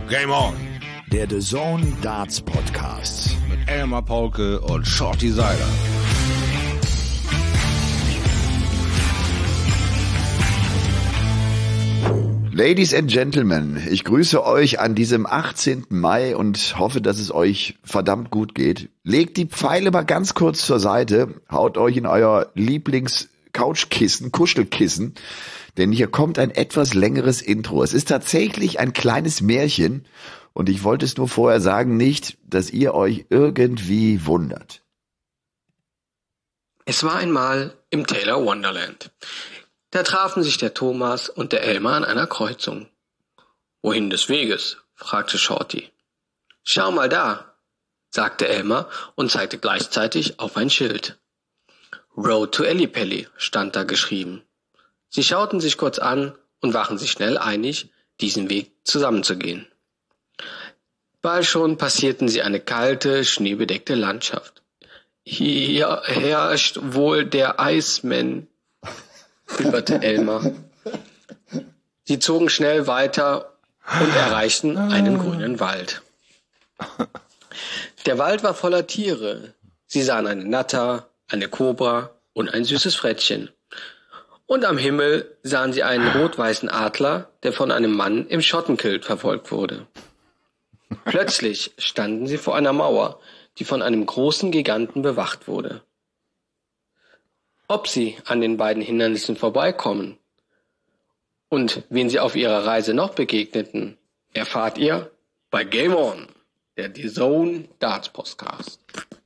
Game On. Der The Zone Darts Podcast. Mit Elmar Paulke und Shorty Seiler. Ladies and Gentlemen, ich grüße euch an diesem 18. Mai und hoffe, dass es euch verdammt gut geht. Legt die Pfeile mal ganz kurz zur Seite, haut euch in euer Lieblings-Couchkissen, Kuschelkissen, denn hier kommt ein etwas längeres Intro. Es ist tatsächlich ein kleines Märchen und ich wollte es nur vorher sagen, nicht, dass ihr euch irgendwie wundert. Es war einmal im Taylor Wonderland. Da trafen sich der Thomas und der Elmar an einer Kreuzung. »Wohin des Weges?« fragte Shorty. »Schau mal da«, sagte Elmar und zeigte gleichzeitig auf ein Schild. »Road to Ellipelli« stand da geschrieben. Sie schauten sich kurz an und waren sich schnell einig, diesen Weg zusammenzugehen. Bald schon passierten sie eine kalte, schneebedeckte Landschaft. »Hier herrscht wohl der Iceman«, bibberte Elmar. Sie zogen schnell weiter und erreichten einen grünen Wald. Der Wald war voller Tiere. Sie sahen eine Natter, eine Kobra und ein süßes Frettchen. Und am Himmel sahen sie einen rot-weißen Adler, der von einem Mann im Schottenkilt verfolgt wurde. Plötzlich standen sie vor einer Mauer, die von einem großen Giganten bewacht wurde. Ob sie an den beiden Hindernissen vorbeikommen und wen sie auf ihrer Reise noch begegneten, erfahrt ihr bei Game On, der The Zone Darts Podcast.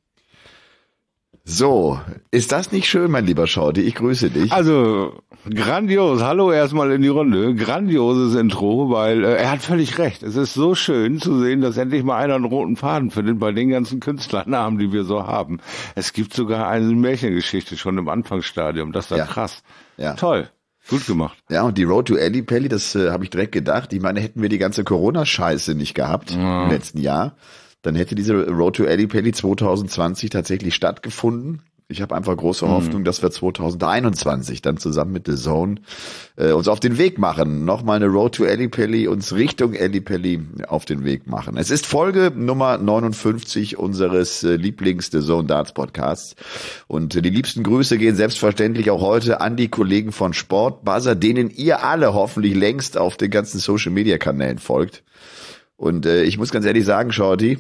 So, ist das nicht schön, mein lieber Shorty? Ich grüße dich. Also, grandios. Hallo erstmal in die Runde. Grandioses Intro, weil er hat völlig recht. Es ist so schön zu sehen, dass endlich mal einer einen roten Faden findet bei den ganzen Künstlernamen, die wir so haben. Es gibt sogar eine Märchengeschichte schon im Anfangsstadium. Das ist ja krass. Ja. Toll. Gut gemacht. Ja, und die Road to Ellipelli, das habe ich direkt gedacht. Ich meine, hätten wir die ganze Corona-Scheiße nicht gehabt im letzten Jahr, dann hätte diese Road to Ellipelli 2020 tatsächlich stattgefunden. Ich habe einfach große Hoffnung, dass wir 2021 dann zusammen mit The Zone uns auf den Weg machen. Nochmal eine Road to Ellipelli, uns Richtung Ellipelli auf den Weg machen. Es ist Folge Nummer 59 unseres Lieblings-The Zone Darts Podcasts. Und die liebsten Grüße gehen selbstverständlich auch heute an die Kollegen von Sportbuzzer, denen ihr alle hoffentlich längst auf den ganzen Social-Media-Kanälen folgt. Und ich muss ganz ehrlich sagen, Shorty,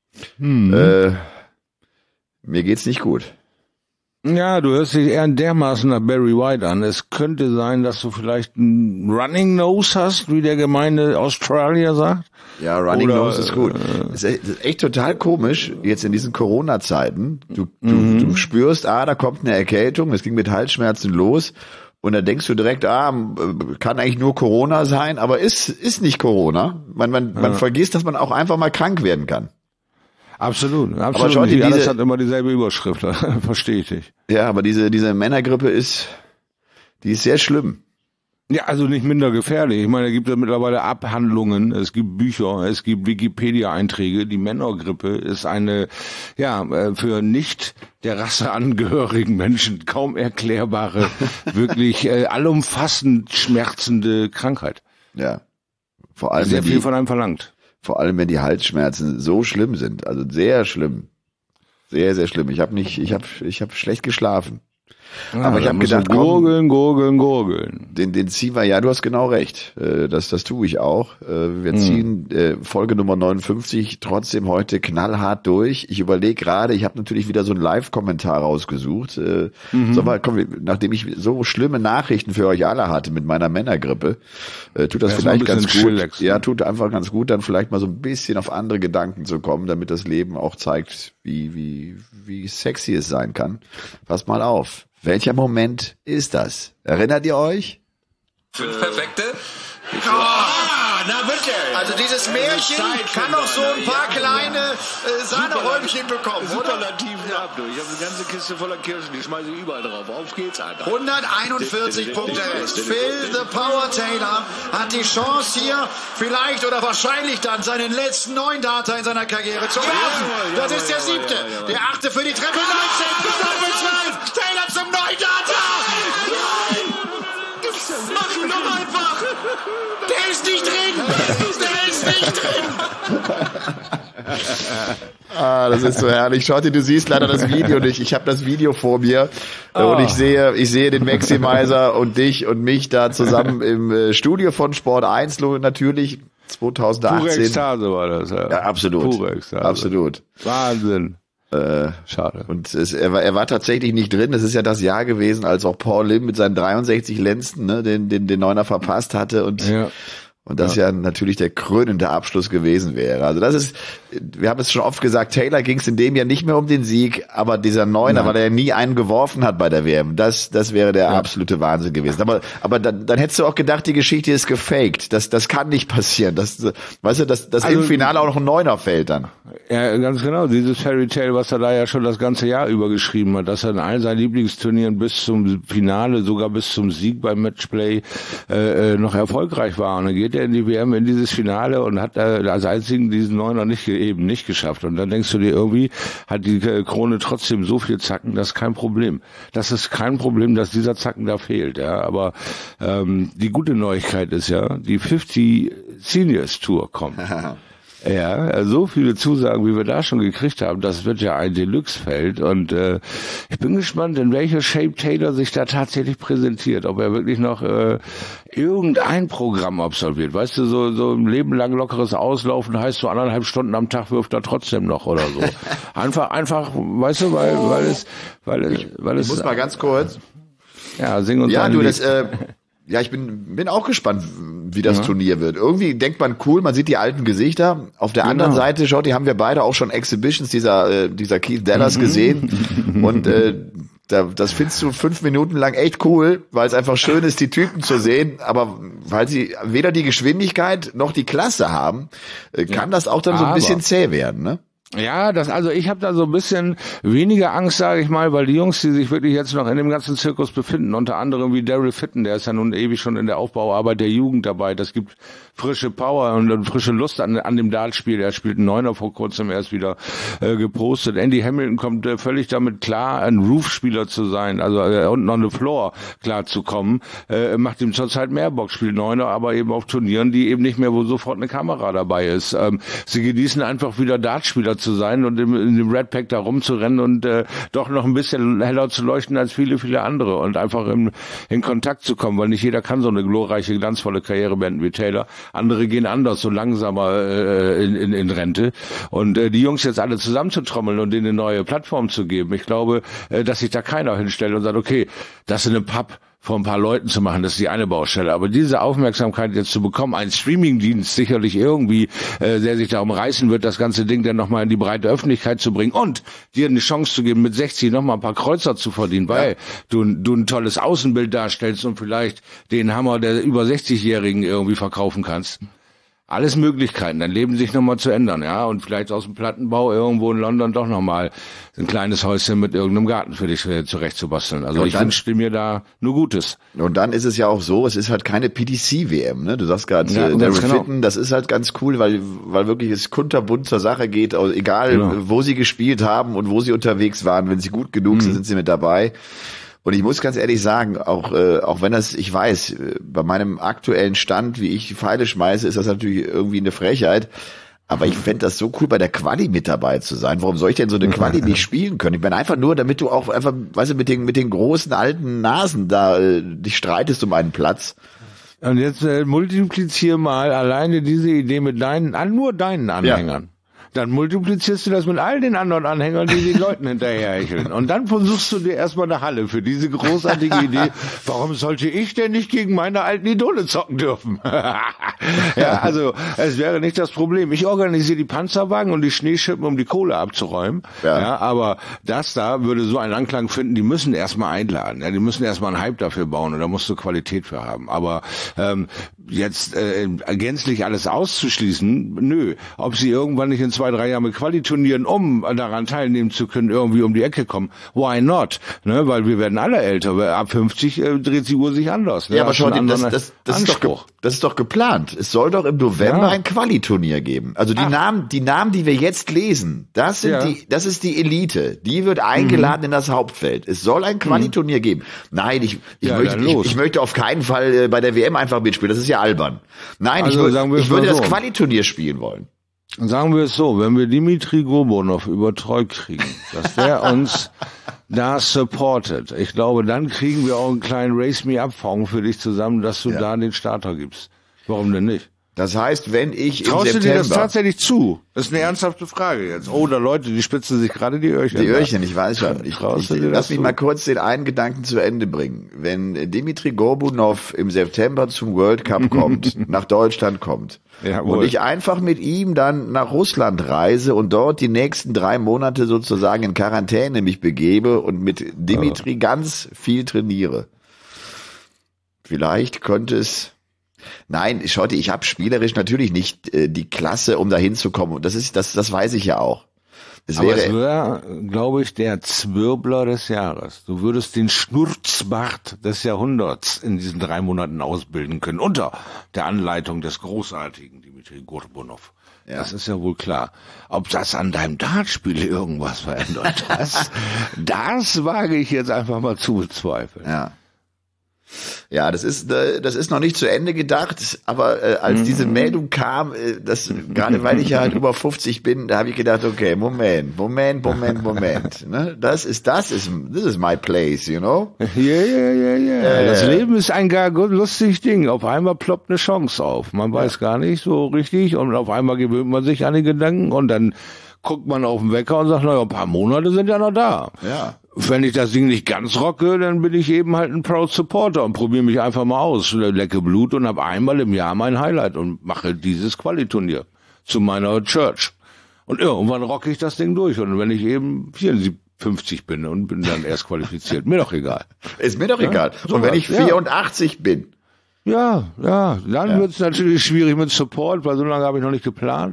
mir geht's nicht gut. Ja, du hörst dich eher dermaßen nach Barry White an. Es könnte sein, dass du vielleicht einen Running Nose hast, wie der gemeine Australier sagt. Ja, Running Nose ist gut. Das ist echt total komisch, jetzt in diesen Corona-Zeiten. Du spürst, da kommt eine Erkältung, es ging mit Halsschmerzen los. Und dann denkst du direkt, kann eigentlich nur Corona sein, aber ist nicht Corona. Man vergisst, dass man auch einfach mal krank werden kann. Absolut. Aber Shorty, alles hat immer dieselbe Überschrift, verstehe ich dich. Ja, aber diese Männergrippe die ist sehr schlimm. Ja, also nicht minder gefährlich. Ich meine, da gibt es mittlerweile Abhandlungen, es gibt Bücher, es gibt Wikipedia-Einträge. Die Männergrippe ist eine, für nicht der Rasse angehörigen Menschen kaum erklärbare, wirklich allumfassend schmerzende Krankheit. Ja. Vor allem sehr viel von einem verlangt. Vor allem, wenn die Halsschmerzen so schlimm sind. Also sehr schlimm. Sehr, sehr schlimm. Ich hab schlecht geschlafen. Aber ich habe gedacht, Gurgeln. Den ziehen wir, ja, du hast genau recht. Das tue ich auch. Wir ziehen Folge Nummer 59 trotzdem heute knallhart durch. Ich überlege gerade, ich habe natürlich wieder so einen Live-Kommentar rausgesucht. Nachdem ich so schlimme Nachrichten für euch alle hatte mit meiner Männergrippe, tut das vielleicht ganz gut. Chillaxen. Ja, tut einfach ganz gut, dann vielleicht mal so ein bisschen auf andere Gedanken zu kommen, damit das Leben auch zeigt, wie sexy es sein kann. Passt mal auf. Welcher Moment ist das? Erinnert ihr euch? 5 perfekte? Na bitte. Also dieses Märchen kann noch so ein paar kleine Sahneräumchen bekommen, oder? Superlativen Abdruck. Ich habe eine ganze Kiste voller Kirschen, die schmeiße ich überall drauf. Auf geht's, Alter. 141 Punkte Rest. Phil the Power Taylor hat die Chance hier vielleicht oder wahrscheinlich dann seinen letzten 9 Darter in seiner Karriere zu werfen. Das ist der 7. Der 8. für die Treppe. 19. Doppel 12. Taylor zum 9 Darter. Nein! Mach ihn doch einfach! Der ist nicht drin! Der ist nicht drin! Das ist so herrlich. Schotti, du siehst leider das Video nicht. Ich habe das Video vor mir und ich sehe den Maximizer und dich und mich da zusammen im Studio von Sport 1 natürlich 2018. Pure Ekstase war das, ja. Ja, absolut. Pure Ekstase. Absolut. Wahnsinn. Schade. Und er war tatsächlich nicht drin. Das ist ja das Jahr gewesen, als auch Paul Lim mit seinen 63 Lenzen, ne, den Neuner verpasst hatte und das ja natürlich der krönende Abschluss gewesen wäre. Also das ist, wir haben es schon oft gesagt, Taylor ging es in dem Jahr nicht mehr um den Sieg, aber dieser Neuner, weil er ja nie einen geworfen hat bei der WM, das wäre der absolute Wahnsinn gewesen. Aber dann hättest du auch gedacht, die Geschichte ist gefaked. Das kann nicht passieren. Weißt du, dass im Finale auch noch ein Neuner fällt dann. Ja, ganz genau. Dieses Fairy Tale, was er da ja schon das ganze Jahr über geschrieben hat, dass er in all seinen Lieblingsturnieren bis zum Finale, sogar bis zum Sieg beim Matchplay noch erfolgreich war. Und dann geht er in die WM, in dieses Finale und hat als einzigen diesen Neuner eben nicht geschafft. Und dann denkst du dir, irgendwie hat die Krone trotzdem so viel Zacken, das ist kein Problem. Das ist kein Problem, dass dieser Zacken da fehlt. Ja, aber die gute Neuigkeit ist ja, die 50 Seniors Tour kommt. Ja, so viele Zusagen, wie wir da schon gekriegt haben, das wird ja ein Deluxe-Feld und ich bin gespannt, in welcher Shape Taylor sich da tatsächlich präsentiert, ob er wirklich noch irgendein Programm absolviert. Weißt du, so ein Leben lang lockeres Auslaufen heißt so 1,5 Stunden am Tag wirft er trotzdem noch oder so. Einfach, weißt du, weil es Ich muss mal ganz kurz. Ja, sing uns ja, ein du, Lied. Ja, ich bin auch gespannt, wie das Turnier wird. Irgendwie denkt man cool, man sieht die alten Gesichter. Auf der anderen Seite, schaut, die haben wir beide auch schon Exhibitions dieser Keith Dallas gesehen. Und das findest du 5 Minuten lang echt cool, weil es einfach schön ist, die Typen zu sehen. Aber weil sie weder die Geschwindigkeit noch die Klasse haben, kann das auch dann so ein bisschen zäh werden, ne? Ja, ich habe da so ein bisschen weniger Angst, sage ich mal, weil die Jungs, die sich wirklich jetzt noch in dem ganzen Zirkus befinden, unter anderem wie Daryl Fitton, der ist ja nun ewig schon in der Aufbauarbeit der Jugend dabei, das gibt frische Power und frische Lust an dem Dartspiel. Er spielt einen Neuner vor kurzem erst wieder gepostet. Andy Hamilton kommt völlig damit klar, ein Roof-Spieler zu sein, also unten on the floor klar zu kommen, macht ihm zurzeit mehr Bock, spielt Neuner, aber eben auf Turnieren, die eben nicht mehr, wo sofort eine Kamera dabei ist. Sie genießen einfach wieder Dartspieler zu sein und in dem Red Pack da rumzurennen und doch noch ein bisschen heller zu leuchten als viele, viele andere und einfach in Kontakt zu kommen, weil nicht jeder kann so eine glorreiche, glanzvolle Karriere beenden wie Taylor. Andere gehen anders, so langsamer in Rente. Und die Jungs jetzt alle zusammenzutrommeln und denen eine neue Plattform zu geben, ich glaube, dass sich da keiner hinstellt und sagt, okay, das in einem Pub vor ein paar Leuten zu machen, das ist die eine Baustelle. Aber diese Aufmerksamkeit jetzt zu bekommen, ein Streamingdienst sicherlich irgendwie, der sich darum reißen wird, das ganze Ding dann nochmal in die breite Öffentlichkeit zu bringen und dir eine Chance zu geben, mit 60 nochmal ein paar Kreuzer zu verdienen, weil du ein tolles Außenbild darstellst und vielleicht den Hammer der über 60-Jährigen irgendwie verkaufen kannst. Alles Möglichkeiten, dein Leben sich nochmal zu ändern, ja, und vielleicht aus dem Plattenbau irgendwo in London doch nochmal ein kleines Häuschen mit irgendeinem Garten für dich zurechtzubasteln. Also ich wünsche mir da nur Gutes. Und dann ist es ja auch so, es ist halt keine PDC-WM, ne? Du sagst gerade, Daryl Fitton, das ist halt ganz cool, weil wirklich es kunterbunt zur Sache geht, egal wo sie gespielt haben und wo sie unterwegs waren, wenn sie gut genug sind, sind sie mit dabei. Und ich muss ganz ehrlich sagen, auch wenn ich weiß, bei meinem aktuellen Stand, wie ich die Pfeile schmeiße, ist das natürlich irgendwie eine Frechheit. Aber ich fände das so cool, bei der Quali mit dabei zu sein. Warum soll ich denn so eine Quali nicht spielen können? Ich meine einfach nur, damit du auch einfach, weißt du, mit den großen alten Nasen da dich streitest um einen Platz. Und jetzt multipliziere mal alleine diese Idee mit nur deinen Anhängern. Ja. Dann multiplizierst du das mit all den anderen Anhängern, die den Leuten hinterherhecheln. Und dann versuchst du dir erstmal eine Halle für diese großartige Idee. Warum sollte ich denn nicht gegen meine alten Idole zocken dürfen? Ja, also es wäre nicht das Problem. Ich organisiere die Panzerwagen und die Schneeschippen, um die Kohle abzuräumen. Ja, aber das da würde so einen Anklang finden, die müssen erstmal einladen. Ja, die müssen erstmal einen Hype dafür bauen und da musst du Qualität für haben. Aber jetzt gänzlich alles auszuschließen, nö. Ob sie irgendwann nicht in 2-3 Jahren mit Quali-Turnieren, um daran teilnehmen zu können, irgendwie um die Ecke kommen. Why not? Ne? Weil wir werden alle älter. Ab 50 dreht die Uhr sich anders. Ne? Ja, aber schau, das ist doch geplant. Es soll doch im November ein Quali-Turnier geben. Also die Namen, die wir jetzt lesen, das ist die Elite. Die wird eingeladen in das Hauptfeld. Es soll ein Quali-Turnier geben. Nein, ich möchte auf keinen Fall bei der WM einfach mitspielen. Das ist ja albern. Nein, also, ich würde das Quali-Turnier spielen wollen. Sagen wir es so, wenn wir Dimitri Gorbunov überzeugt kriegen, dass der uns da supportet, ich glaube, dann kriegen wir auch einen kleinen Raise Me Up-Fonds für dich zusammen, dass du da den Starter gibst. Warum denn nicht? Das heißt, wenn ich im Traust September... du dir das tatsächlich zu? Das ist eine ernsthafte Frage jetzt. Oh, da Leute, die spitzen sich gerade die Öhrchen. Die Öhrchen, ich weiß schon. Lass mich zu? mal kurz den einen Gedanken zu Ende bringen. Wenn Dimitri Gorbunov im September zum World Cup kommt, nach Deutschland kommt, und ich einfach mit ihm dann nach Russland reise und dort die nächsten 3 Monate sozusagen in Quarantäne mich begebe und mit Dimitri ganz viel trainiere. Vielleicht könnte es... Nein, Schotti, ich habe spielerisch natürlich nicht die Klasse, um da hinzukommen. Und das weiß ich ja auch. Aber es wäre, glaube ich, der Zwirbler des Jahres. Du würdest den Schnurzbart des Jahrhunderts in diesen 3 Monaten ausbilden können, unter der Anleitung des großartigen Dimitri Gorbunov. Ja. Das ist ja wohl klar. Ob das an deinem Dartspiel irgendwas verändert, das wage ich jetzt einfach mal zu bezweifeln. Ja. Ja, das ist noch nicht zu Ende gedacht, aber als diese Meldung kam, gerade weil ich ja halt über 50 bin, da habe ich gedacht, okay, Moment. Ne? This is my place, you know? Ja. Das Leben ist ein gar lustiges Ding. Auf einmal ploppt eine Chance auf. Man weiß gar nicht so richtig und auf einmal gewöhnt man sich an die Gedanken und dann guckt man auf den Wecker und sagt, naja, ein paar Monate sind ja noch da. Ja. Wenn ich das Ding nicht ganz rocke, dann bin ich eben halt ein Proud Supporter und probiere mich einfach mal aus, lecke Blut und habe einmal im Jahr mein Highlight und mache dieses Quali-Turnier zu meiner Church. Und irgendwann rocke ich das Ding durch und wenn ich eben 54 bin und bin dann erst qualifiziert, mir doch egal. Ist mir doch egal. So und wenn ich 84 bin. Ja, dann wird's natürlich schwierig mit Support, weil so lange habe ich noch nicht geplant.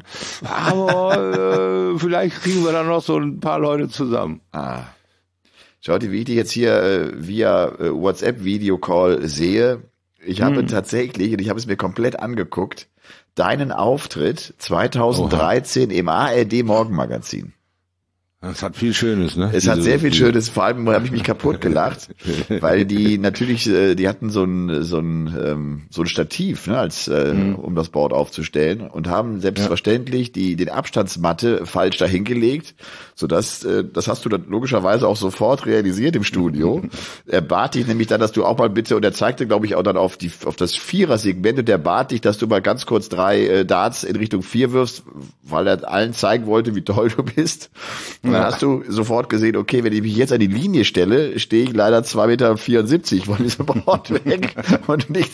Aber vielleicht kriegen wir dann noch so ein paar Leute zusammen. Schaut, wie ich dich jetzt hier via WhatsApp-Videocall sehe, ich habe tatsächlich, und ich habe es mir komplett angeguckt, deinen Auftritt 2013 im ARD Morgenmagazin. Das hat viel Schönes, ne? Es hat sehr viel Schönes, vor allem habe ich mich kaputt gelacht, weil die natürlich, die hatten so ein Stativ, ne, um das Board aufzustellen und haben selbstverständlich den Abstandsmatte falsch dahingelegt, sodass, das hast du dann logischerweise auch sofort realisiert im Studio. Er bat dich nämlich dann, dass du auch mal bitte, und er zeigte, glaube ich, auch dann auf das Vierer-Segment und der bat dich, dass du mal ganz kurz 3 Darts in Richtung 4 wirfst, weil er allen zeigen wollte, wie toll du bist. Und dann hast du sofort gesehen, okay, wenn ich mich jetzt an die Linie stelle, stehe ich leider 2,74 Meter von diesem Board weg und nicht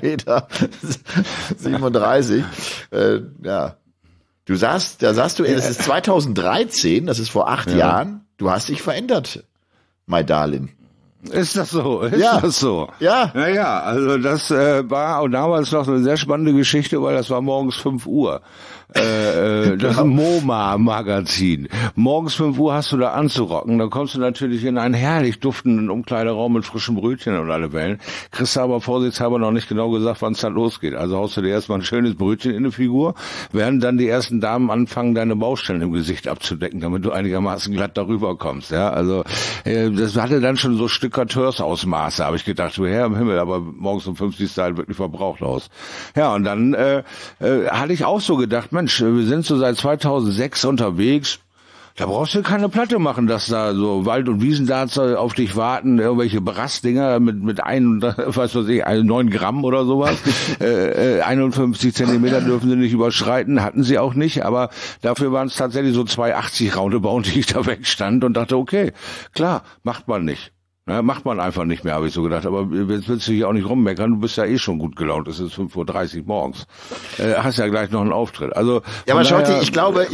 2,37 Meter. Ja. Da sagst du, das ist 2013, das ist vor 8 Jahren, du hast dich verändert, my darling. Ist das so? Das so? Ja. Naja, also das war auch damals noch eine sehr spannende Geschichte, weil das war morgens 5 Uhr. Das MoMA-Magazin. Morgens 5 Uhr hast du da anzurocken, dann kommst du natürlich in einen herrlich duftenden Umkleideraum mit frischen Brötchen und alle Wellen. Kriegst du aber vorsichtshalber noch nicht genau gesagt, wann es da losgeht. Also haust du dir erstmal ein schönes Brötchen in die Figur, während dann die ersten Damen anfangen, deine Baustellen im Gesicht abzudecken, damit du einigermaßen glatt darüber kommst. Ja, also das hatte dann schon so Stuckateurs-Ausmaße, habe ich gedacht, du Herr im Himmel, aber morgens um 5 siehst du halt wirklich verbraucht aus. Ja, und dann hatte ich auch so gedacht, Mensch, wir sind so seit 2006 unterwegs. Da brauchst du keine Platte machen, dass da so Wald- und Wiesendarts auf dich warten, irgendwelche Brassdinger mit 9 Gramm oder sowas. 51 Zentimeter dürfen sie nicht überschreiten, hatten sie auch nicht, aber dafür waren es tatsächlich so 2,80 Roundabout, die ich da wegstand und dachte, okay, klar, macht man nicht. Ja, macht man einfach nicht mehr, habe ich so gedacht. Aber jetzt willst du hier auch nicht rummeckern, du bist ja eh schon gut gelaunt. Es ist 5:30 Uhr morgens. Hast ja gleich noch einen Auftritt. Also ja, aber Schotti, ich glaube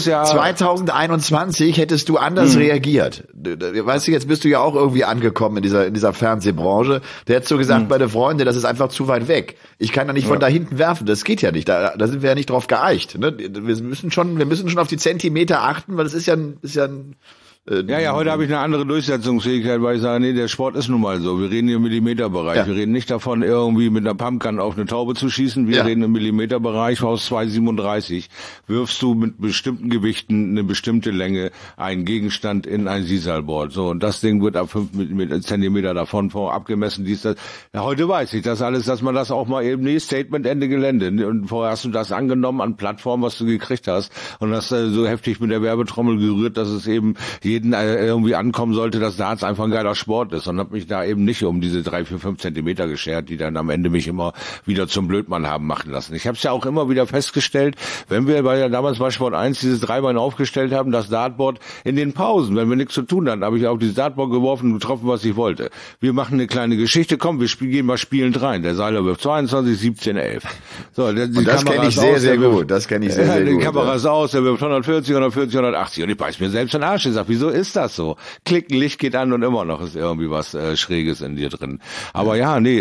2021 hättest du anders reagiert. Weißt du, jetzt bist du ja auch irgendwie angekommen in dieser Fernsehbranche. Der hättest du gesagt, meine Freunde, das ist einfach zu weit weg. Ich kann da nicht von da hinten werfen. Das geht ja nicht. Da sind wir ja nicht drauf geeicht. Ne? Wir müssen schon auf die Zentimeter achten, weil das ist ja ein Ja, heute habe ich eine andere Durchsetzungsfähigkeit, weil ich sage, nee, der Sport ist nun mal so. Wir reden hier im Millimeterbereich. Ja. Wir reden nicht davon, irgendwie mit einer Pumpgun auf eine Taube zu schießen. Wir reden im Millimeterbereich aus 2,37. Wirfst du mit bestimmten Gewichten eine bestimmte Länge einen Gegenstand in ein Sisalboard. So, und das Ding wird ab 5 Zentimeter davon abgemessen. Ja, heute weiß ich das alles, dass man das auch mal eben, Statement, Ende Gelände. Und vorher hast du das angenommen an Plattform, was du gekriegt hast. Und hast so heftig mit der Werbetrommel gerührt, dass es eben jeden irgendwie ankommen sollte, dass Darts einfach ein geiler Sport ist, und habe mich da eben nicht um diese 3, 4, 5 Zentimeter geschert, die dann am Ende mich immer wieder zum Blödmann haben machen lassen. Ich habe es ja auch immer wieder festgestellt, wenn wir damals bei Sport 1 dieses Dreibein aufgestellt haben, das Dartboard in den Pausen, wenn wir nichts zu tun hatten, habe ich auf dieses Dartboard geworfen und getroffen, was ich wollte. Wir machen eine kleine Geschichte, komm, wir gehen mal spielend rein. Der Seiler wirft 22, 17, 11. So, und das kenne ich sehr, sehr gut. Das kenne ich sehr, sehr gut. Die Kamera ist aus, der wirft 140, 140, 180 und ich beiß mir selbst in den Arsch. Ich sag, wieso ist das so? Klick, ein Licht geht an und immer noch ist irgendwie was Schräges in dir drin. Aber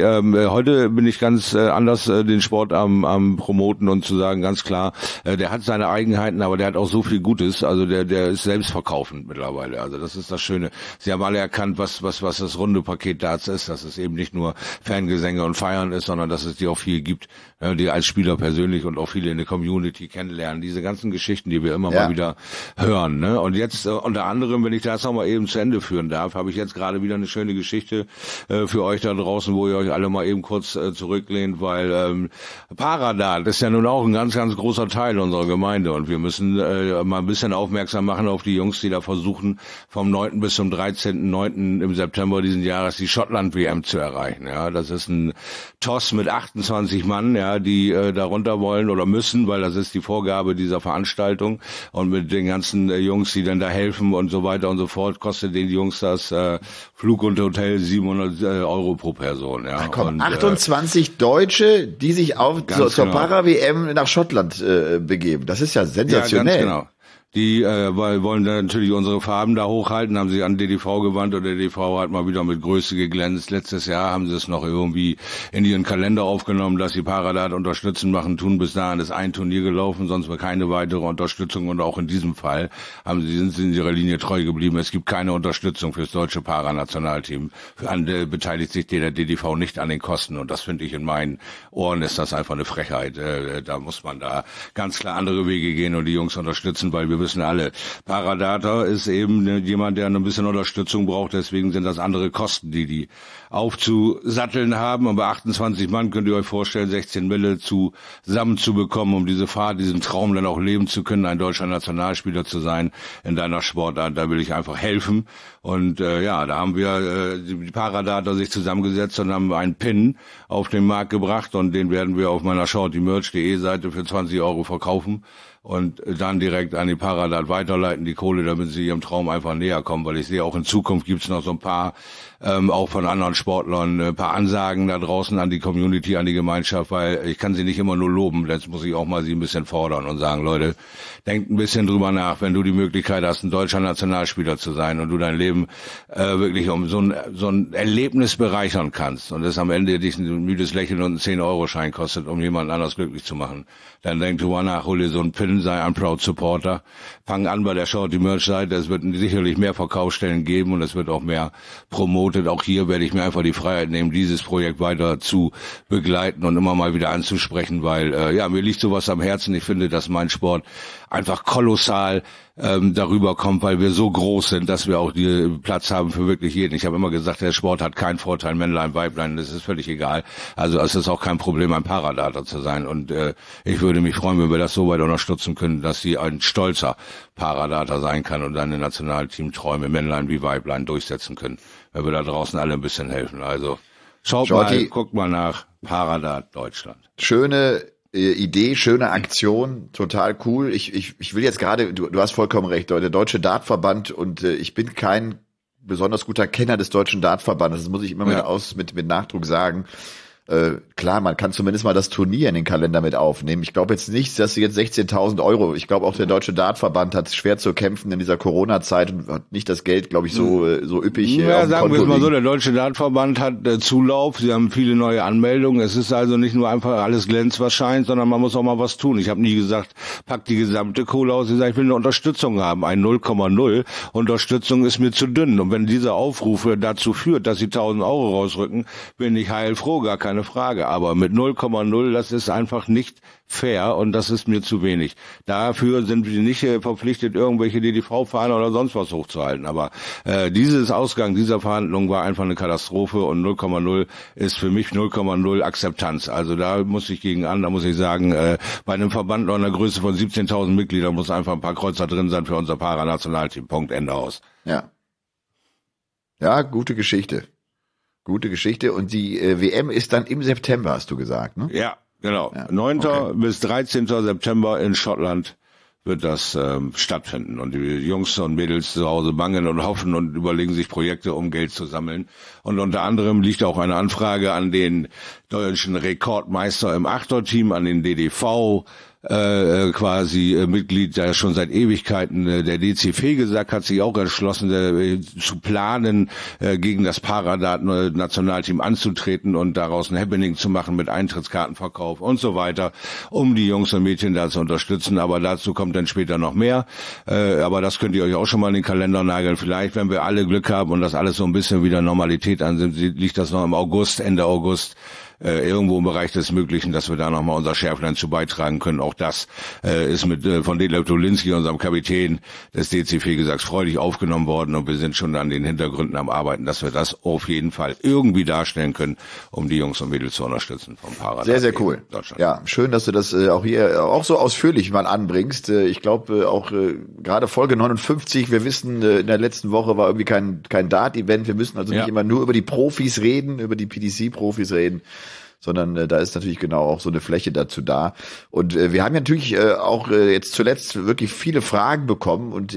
heute bin ich ganz anders den Sport am Promoten und zu sagen, ganz klar, der hat seine Eigenheiten, aber der hat auch so viel Gutes. Also der ist selbstverkaufend mittlerweile. Also das ist das Schöne. Sie haben alle erkannt, was das runde Paket Darts ist, dass es eben nicht nur Fangesänge und Feiern ist, sondern dass es die auch viel gibt, die als Spieler persönlich und auch viele in der Community kennenlernen. Diese ganzen Geschichten, die wir immer mal wieder hören. Ne? Und jetzt unter anderem, wenn ich das noch mal eben zu Ende führen darf, habe ich jetzt gerade wieder eine schöne Geschichte für euch da draußen, wo ihr euch alle mal eben kurz zurücklehnt, weil Paradart ist ja nun auch ein ganz, ganz großer Teil unserer Gemeinde und wir müssen mal ein bisschen aufmerksam machen auf die Jungs, die da versuchen, vom 9. bis zum 13.9. im September diesen Jahres die Schottland-WM zu erreichen. Ja, das ist ein TOS mit 28 Mann, ja, die da runter wollen oder müssen, weil das ist die Vorgabe dieser Veranstaltung, und mit den ganzen Jungs, die dann da helfen und so weiter und so fort, kostet den Jungs das Flug und Hotel 700 Euro pro Person. Ja. Ach komm, und 28 Deutsche, die sich zur Para-WM nach Schottland begeben. Das ist ja sensationell. Ja, ganz genau. Die wollen dann natürlich unsere Farben da hochhalten, haben sich an DDV gewandt und der DDV hat mal wieder mit Größe geglänzt. Letztes Jahr haben sie es noch irgendwie in ihren Kalender aufgenommen, dass sie Paradart unterstützen machen, bis dahin ist ein Turnier gelaufen, sonst war keine weitere Unterstützung, und auch in diesem Fall sind sie in ihrer Linie treu geblieben. Es gibt keine Unterstützung fürs deutsche Paranationalteam. Beteiligt sich der DDV nicht an den Kosten, und das finde ich, in meinen Ohren ist das einfach eine Frechheit. Da muss man da ganz klar andere Wege gehen und die Jungs unterstützen, weil wir wissen alle, Paradata ist eben jemand, der ein bisschen Unterstützung braucht, deswegen sind das andere Kosten, die aufzusatteln haben, und bei 28 Mann könnt ihr euch vorstellen, 16 Mille zusammenzubekommen, um diese Fahrt, diesen Traum dann auch leben zu können, ein deutscher Nationalspieler zu sein in deiner Sportart. Da will ich einfach helfen, und da haben wir die Paradata sich zusammengesetzt und haben einen Pin auf den Markt gebracht, und den werden wir auf meiner shortymerch.de Seite für 20 Euro verkaufen und dann direkt an die Paradat weiterleiten, die Kohle, damit sie ihrem Traum einfach näher kommen, weil ich sehe, auch in Zukunft gibt's noch so ein paar, auch von anderen Sportlern, ein paar Ansagen da draußen an die Community, an die Gemeinschaft, weil ich kann sie nicht immer nur loben, jetzt muss ich auch mal sie ein bisschen fordern und sagen, Leute, denkt ein bisschen drüber nach, wenn du die Möglichkeit hast, ein deutscher Nationalspieler zu sein und du dein Leben wirklich um so ein Erlebnis bereichern kannst und es am Ende dich ein müdes Lächeln und einen 10-Euro-Schein kostet, um jemanden anders glücklich zu machen, dann denk drüber nach, hol dir so einen Pin, sei ein Proud Supporter, fang an bei der Shorty Merch Seite, es wird sicherlich mehr Verkaufsstellen geben und es wird auch mehr promotet. Auch hier werde ich mir einfach die Freiheit nehmen, dieses Projekt weiter zu begleiten und immer mal wieder anzusprechen, weil mir liegt sowas am Herzen. Ich finde, dass mein Sport einfach kolossal darüber kommt, weil wir so groß sind, dass wir auch die Platz haben für wirklich jeden. Ich habe immer gesagt, der Sport hat keinen Vorteil, Männlein, Weiblein, das ist völlig egal. Also es ist auch kein Problem, ein Paradata zu sein. Und ich würde mich freuen, wenn wir das so weit unterstützen können, dass sie ein stolzer Paradata sein kann und seine Nationalteamträume, Männlein wie Weiblein, durchsetzen können. Wenn wir da draußen alle ein bisschen helfen. Also schaut mal, guckt mal nach Paradat Deutschland. Schöne Idee, schöne Aktion, total cool. Ich will jetzt gerade, du hast vollkommen recht, der Deutsche Dartverband, und ich bin kein besonders guter Kenner des Deutschen Dartverbandes, das muss ich immer mit Nachdruck sagen. klar, man kann zumindest mal das Turnier in den Kalender mit aufnehmen. Ich glaube jetzt nicht, dass sie jetzt 16.000 €, ich glaube auch der Deutsche Dartverband hat schwer zu kämpfen in dieser Corona-Zeit und hat nicht das Geld, glaube ich, so üppig Ja, auf dem sagen Konto wir es mal so, liegen. der Deutsche Dartverband hat Zulauf, sie haben viele neue Anmeldungen. Es ist also nicht nur einfach alles glänzt, was scheint, sondern man muss auch mal was tun. Ich habe nie gesagt, pack die gesamte Kohle aus, ich sage, ich will eine Unterstützung haben. Ein 0,0 Unterstützung ist mir zu dünn. Und wenn dieser Aufruf dazu führt, dass sie 1.000 € rausrücken, bin ich heilfroh, gar keine Frage. Aber mit 0,0, das ist einfach nicht fair und das ist mir zu wenig. Dafür sind wir nicht verpflichtet, irgendwelche DDV-Fahnen oder sonst was hochzuhalten. Aber dieses Ausgang dieser Verhandlungen war einfach eine Katastrophe und 0,0 ist für mich 0,0 Akzeptanz. Also da muss ich gegen an, da muss ich sagen, bei einem Verband noch einer Größe von 17.000 Mitgliedern muss einfach ein paar Kreuzer drin sein für unser Paranationalteam. Punkt, Ende aus. Ja. Ja, gute Geschichte. Gute Geschichte. Und die WM ist dann im September, hast du gesagt, ne? Ja, genau. Ja, 9. okay. bis 13. September in Schottland wird das stattfinden. Und die Jungs und Mädels zu Hause bangen und hoffen und überlegen sich Projekte, um Geld zu sammeln. Und unter anderem liegt auch eine Anfrage an den deutschen Rekordmeister im Achterteam, an den DDV, quasi Mitglied, der schon seit Ewigkeiten der DC Fegesack hat sich auch entschlossen, zu planen, gegen das Paradat-Nationalteam anzutreten und daraus ein Happening zu machen mit Eintrittskartenverkauf und so weiter, um die Jungs und Mädchen da zu unterstützen. Aber dazu kommt dann später noch mehr. Aber das könnt ihr euch auch schon mal in den Kalender nageln. Vielleicht, wenn wir alle Glück haben und das alles so ein bisschen wieder Normalität ansimmt, liegt das noch im August, Ende August. Irgendwo im Bereich des Möglichen, dass wir da nochmal unser Schärflein zu beitragen können. Auch das ist mit von Detlef Dolinski, unserem Kapitän des DC Fegesacks, freudig aufgenommen worden und wir sind schon an den Hintergründen am Arbeiten, dass wir das auf jeden Fall irgendwie darstellen können, um die Jungs und Mädels zu unterstützen vom Paradat. Sehr, sehr cool. Ja, schön, dass du das auch hier auch so ausführlich mal anbringst. Ich glaube auch gerade Folge 59, wir wissen, in der letzten Woche war irgendwie kein Dart-Event. Wir müssen also nicht immer nur über die Profis reden, über die PDC-Profis reden, sondern da ist natürlich genau auch so eine Fläche dazu da. Und wir haben ja natürlich auch jetzt zuletzt wirklich viele Fragen bekommen und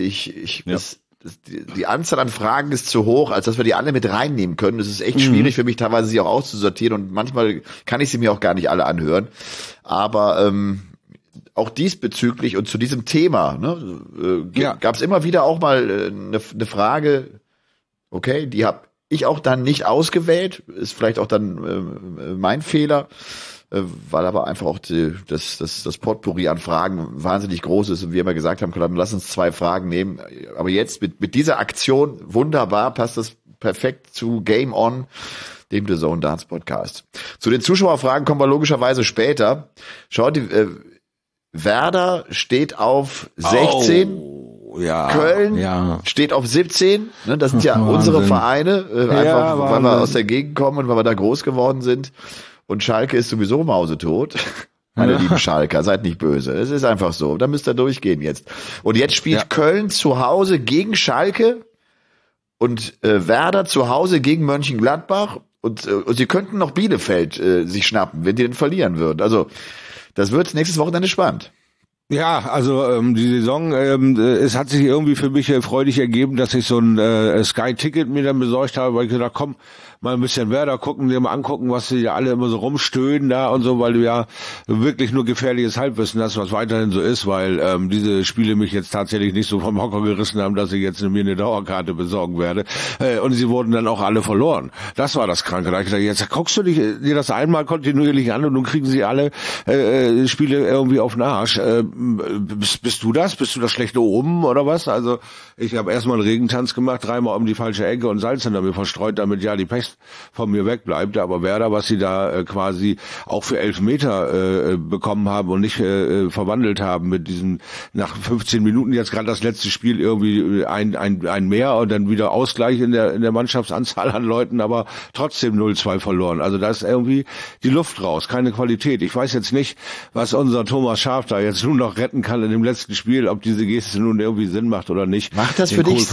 die Anzahl an Fragen ist zu hoch, als dass wir die alle mit reinnehmen können. Es ist echt schwierig für mich teilweise, sie auch auszusortieren und manchmal kann ich sie mir auch gar nicht alle anhören. Aber auch diesbezüglich und zu diesem Thema gab es immer wieder auch mal eine Frage, okay, die habe ich auch dann nicht ausgewählt, ist vielleicht auch dann mein Fehler, weil aber einfach auch das Potpourri an Fragen wahnsinnig groß ist und wir immer gesagt haben, lass uns 2 Fragen nehmen. Aber jetzt mit dieser Aktion, wunderbar, passt das perfekt zu Game On, dem The Zone Darts Podcast. Zu den Zuschauerfragen kommen wir logischerweise später. Schaut, Werder steht auf 16. Oh. Ja, Köln steht auf 17, ne, das sind ja unsere Vereine, einfach weil wir aus der Gegend kommen und weil wir da groß geworden sind. Und Schalke ist sowieso mausetot. Meine lieben Schalker, seid nicht böse. Es ist einfach so. Da müsst ihr durchgehen jetzt. Und jetzt spielt Köln zu Hause gegen Schalke und Werder zu Hause gegen Mönchengladbach. Und sie könnten noch Bielefeld sich schnappen, wenn die denn verlieren würden. Also das wird nächstes Wochenende spannend. Ja, also die Saison, es hat sich irgendwie für mich freudig ergeben, dass ich so ein Sky-Ticket mir dann besorgt habe, weil ich gedacht, komm, mal ein bisschen Werder gucken, dir mal angucken, was sie ja alle immer so rumstöhnen da und so, weil du ja wirklich nur gefährliches Halbwissen hast, was weiterhin so ist, weil diese Spiele mich jetzt tatsächlich nicht so vom Hocker gerissen haben, dass ich jetzt mir eine Dauerkarte besorgen werde. Und sie wurden dann auch alle verloren. Das war das Kranke. Da hab ich gedacht, jetzt guckst du dir das einmal kontinuierlich an und nun kriegen sie alle Spiele irgendwie auf den Arsch. Bist du das? Bist du das schlechte oben oder was? Also ich habe erstmal einen Regentanz gemacht, 3-mal um die falsche Ecke und Salz hinter mir verstreut, damit ja die Pest von mir wegbleibt. Aber Werder, was sie da quasi auch für 11 Meter bekommen haben und nicht verwandelt haben mit diesem nach 15 Minuten jetzt gerade das letzte Spiel irgendwie ein mehr und dann wieder Ausgleich in der Mannschaftsanzahl an Leuten, aber trotzdem 0-2 verloren. Also da ist irgendwie die Luft raus, keine Qualität. Ich weiß jetzt nicht, was unser Thomas Schaaf da jetzt nun noch retten kann in dem letzten Spiel, ob diese Geste nun irgendwie Sinn macht oder nicht. Macht das für dich Sinn?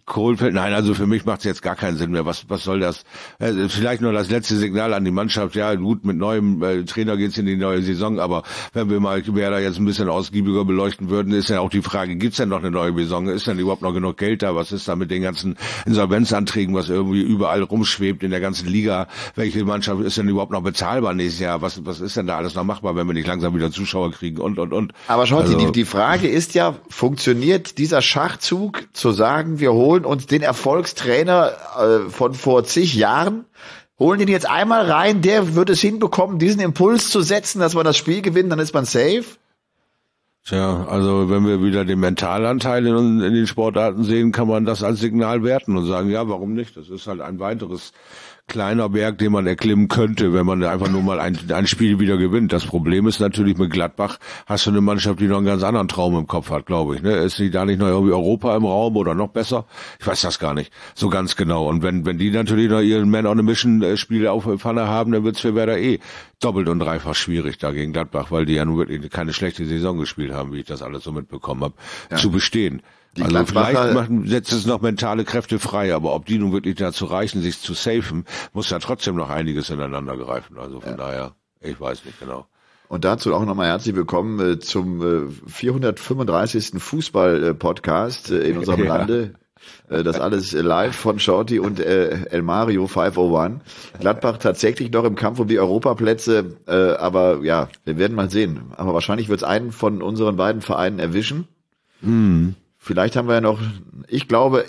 Kohlfeld, nein, also für mich macht es jetzt gar keinen Sinn mehr. Was soll das? Vielleicht nur das letzte Signal an die Mannschaft. Ja, gut, mit neuem Trainer geht's in die neue Saison, aber wenn wir mal Werder jetzt ein bisschen ausgiebiger beleuchten würden, ist ja auch die Frage, gibt's denn noch eine neue Saison? Ist denn überhaupt noch genug Geld da? Was ist da mit den ganzen Insolvenzanträgen, was irgendwie überall rumschwebt in der ganzen Liga? Welche Mannschaft ist denn überhaupt noch bezahlbar nächstes Jahr? Was ist denn da alles noch machbar, wenn wir nicht langsam wieder Zuschauer kriegen und. Aber schaut, also, die Frage ist ja, funktioniert dieser Schachzug zu sagen, wir holen uns den Erfolgstrainer von vor zig Jahren, holen den jetzt einmal rein, der wird es hinbekommen, diesen Impuls zu setzen, dass wir das Spiel gewinnen, dann ist man safe? Tja, also wenn wir wieder den Mentalanteil in den Sportarten sehen, kann man das als Signal werten und sagen, ja, warum nicht? Das ist halt ein weiteres kleiner Berg, den man erklimmen könnte, wenn man einfach nur mal ein Spiel wieder gewinnt. Das Problem ist natürlich, mit Gladbach hast du eine Mannschaft, die noch einen ganz anderen Traum im Kopf hat, glaube ich. Ne? Ist die da nicht noch irgendwie Europa im Raum oder noch besser? Ich weiß das gar nicht so ganz genau. Und wenn die natürlich noch ihren Man on a Mission Spiele auf der Pfanne haben, dann wird's für Werder doppelt und dreifach schwierig da gegen Gladbach, weil die ja nun wirklich keine schlechte Saison gespielt haben, wie ich das alles so mitbekommen habe, zu bestehen. Also vielleicht setzt es noch mentale Kräfte frei, aber ob die nun wirklich dazu reichen, sich zu safen, muss ja trotzdem noch einiges ineinander greifen. Also von daher, ich weiß nicht genau. Und dazu auch nochmal herzlich willkommen zum 435. Fußball-Podcast in unserem Lande. Das alles live von Shorty und El Mario 501. Gladbach tatsächlich noch im Kampf um die Europaplätze, aber ja, wir werden mal sehen. Aber wahrscheinlich wird es einen von unseren beiden Vereinen erwischen. Vielleicht haben wir ja noch, ich glaube,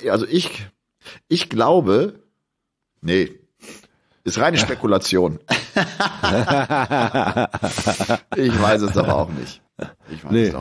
nee, ist reine Spekulation. Ich weiß es aber auch nicht. Ich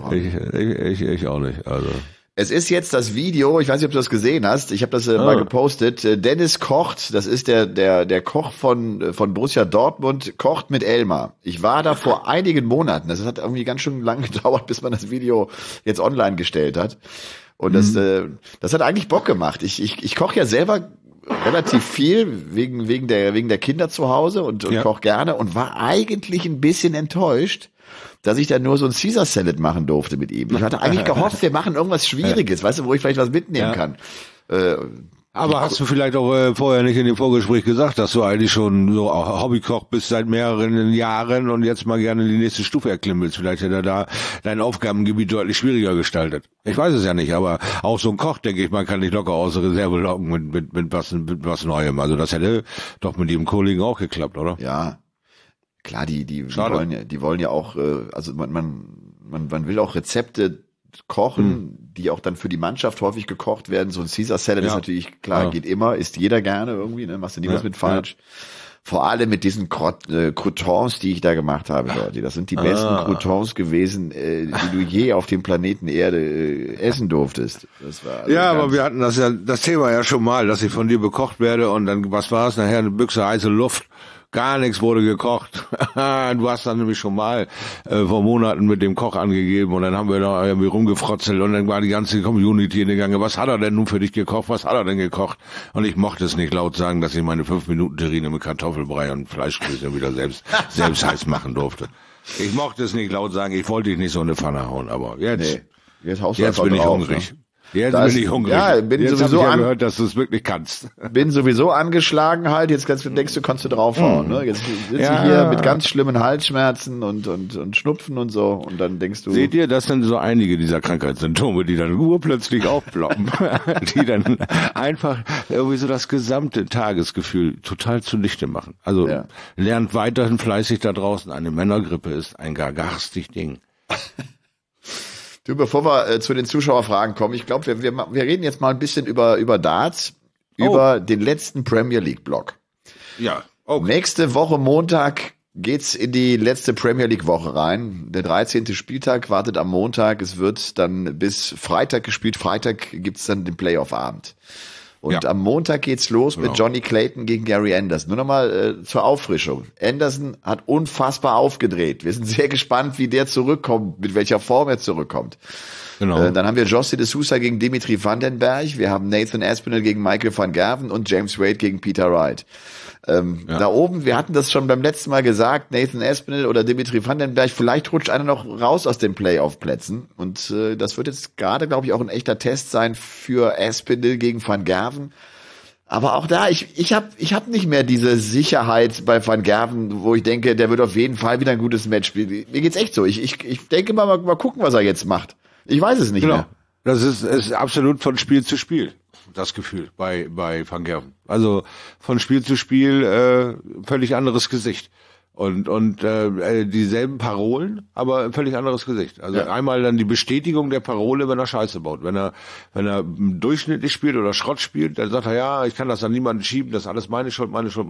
auch nicht. Also. Es ist jetzt das Video, ich weiß nicht, ob du das gesehen hast, ich habe das mal gepostet, Dennis kocht, das ist der Koch von Borussia Dortmund, kocht mit Elmar. Ich war da vor einigen Monaten, das hat irgendwie ganz schön lang gedauert, bis man das Video jetzt online gestellt hat. Und das hat eigentlich Bock gemacht. Ich koche ja selber relativ viel wegen der Kinder zu Hause und koche gerne und war eigentlich ein bisschen enttäuscht, dass ich dann nur so ein Caesar Salad machen durfte mit ihm. Ich hatte eigentlich gehofft, wir machen irgendwas Schwieriges, weißt du, wo ich vielleicht was mitnehmen kann. Aber hast du vielleicht auch vorher nicht in dem Vorgespräch gesagt, dass du eigentlich schon so Hobbykoch bist seit mehreren Jahren und jetzt mal gerne die nächste Stufe erklimmen willst? Vielleicht hätte er da dein Aufgabengebiet deutlich schwieriger gestaltet. Ich weiß es ja nicht, aber auch so ein Koch, denke ich mal, kann dich locker aus der Reserve locken mit was Neuem. Also das hätte doch mit jedem Kollegen auch geklappt, oder? Ja. Klar, die wollen ja auch, also man will auch Rezepte kochen, die auch dann für die Mannschaft häufig gekocht werden. So ein Caesar Salad ist natürlich, klar, geht immer, isst jeder gerne irgendwie, ne, machst du nie was mit falsch. Vor allem mit diesen Croutons, die ich da gemacht habe, Leute. Das sind die besten Croutons gewesen, die du je auf dem Planeten Erde essen durftest. Das war also aber wir hatten das Thema ja schon mal, dass ich von dir bekocht werde und dann, was war es, nachher eine Büchse heiße Luft. Gar nichts wurde gekocht. Du hast dann nämlich schon mal vor Monaten mit dem Koch angegeben und dann haben wir da irgendwie rumgefrotzelt und dann war die ganze Community in den Gange. Was hat er denn nun für dich gekocht? Was hat er denn gekocht? Und ich mochte es nicht laut sagen, dass ich meine 5-Minuten-Terrine mit Kartoffelbrei und Fleischklößchen wieder selbst heiß machen durfte. Ich mochte es nicht laut sagen. Ich wollte dich nicht so in eine Pfanne hauen, aber jetzt bin ich hungrig. Jetzt bin ich hungrig. Ja, jetzt sowieso gehört, dass du es wirklich kannst. Bin sowieso angeschlagen halt. Jetzt denkst du, kannst du draufhauen. Ne? Jetzt sitze ich hier mit ganz schlimmen Halsschmerzen und Schnupfen und so. Und dann denkst du. Seht ihr, das sind so einige dieser Krankheitssymptome, die dann urplötzlich aufploppen. Die dann einfach irgendwie so das gesamte Tagesgefühl total zunichte machen. Also lernt weiterhin fleißig da draußen. Eine Männergrippe ist ein gar garstig Ding. Du, bevor wir zu den Zuschauerfragen kommen, ich glaube, wir reden jetzt mal ein bisschen über Darts, über den letzten Premier League Block. Ja. Okay. Nächste Woche Montag geht's in die letzte Premier League Woche rein. Der 13. Spieltag wartet am Montag. Es wird dann bis Freitag gespielt. Freitag gibt's dann den Playoff-Abend. Und am Montag geht's los mit Johnny Clayton gegen Gary Anderson. Nur nochmal zur Auffrischung. Anderson hat unfassbar aufgedreht. Wir sind sehr gespannt, wie der zurückkommt, mit welcher Form er zurückkommt. Genau. Dann haben wir José de Sousa gegen Dimitri Vandenberg. Wir haben Nathan Aspinall gegen Michael van Gerwen und James Wade gegen Peter Wright. Da oben, wir hatten das schon beim letzten Mal gesagt, Nathan Aspinall oder Dimitri Vandenberg, vielleicht rutscht einer noch raus aus den Playoff-Plätzen. Und das wird jetzt gerade, glaube ich, auch ein echter Test sein für Aspinall gegen Van Gerwen. Aber auch da, ich hab nicht mehr diese Sicherheit bei Van Gerwen, wo ich denke, der wird auf jeden Fall wieder ein gutes Match spielen. Mir geht's echt so. Ich denke mal gucken, was er jetzt macht. Ich weiß es nicht mehr. Das ist absolut von Spiel zu Spiel, das Gefühl bei Van Gerwen. Also von Spiel zu Spiel völlig anderes Gesicht. Und dieselben Parolen, aber ein völlig anderes Gesicht. Also einmal dann die Bestätigung der Parole, wenn er Scheiße baut. Wenn er durchschnittlich spielt oder Schrott spielt, dann sagt er, ja, ich kann das an niemanden schieben, das ist alles meine Schuld.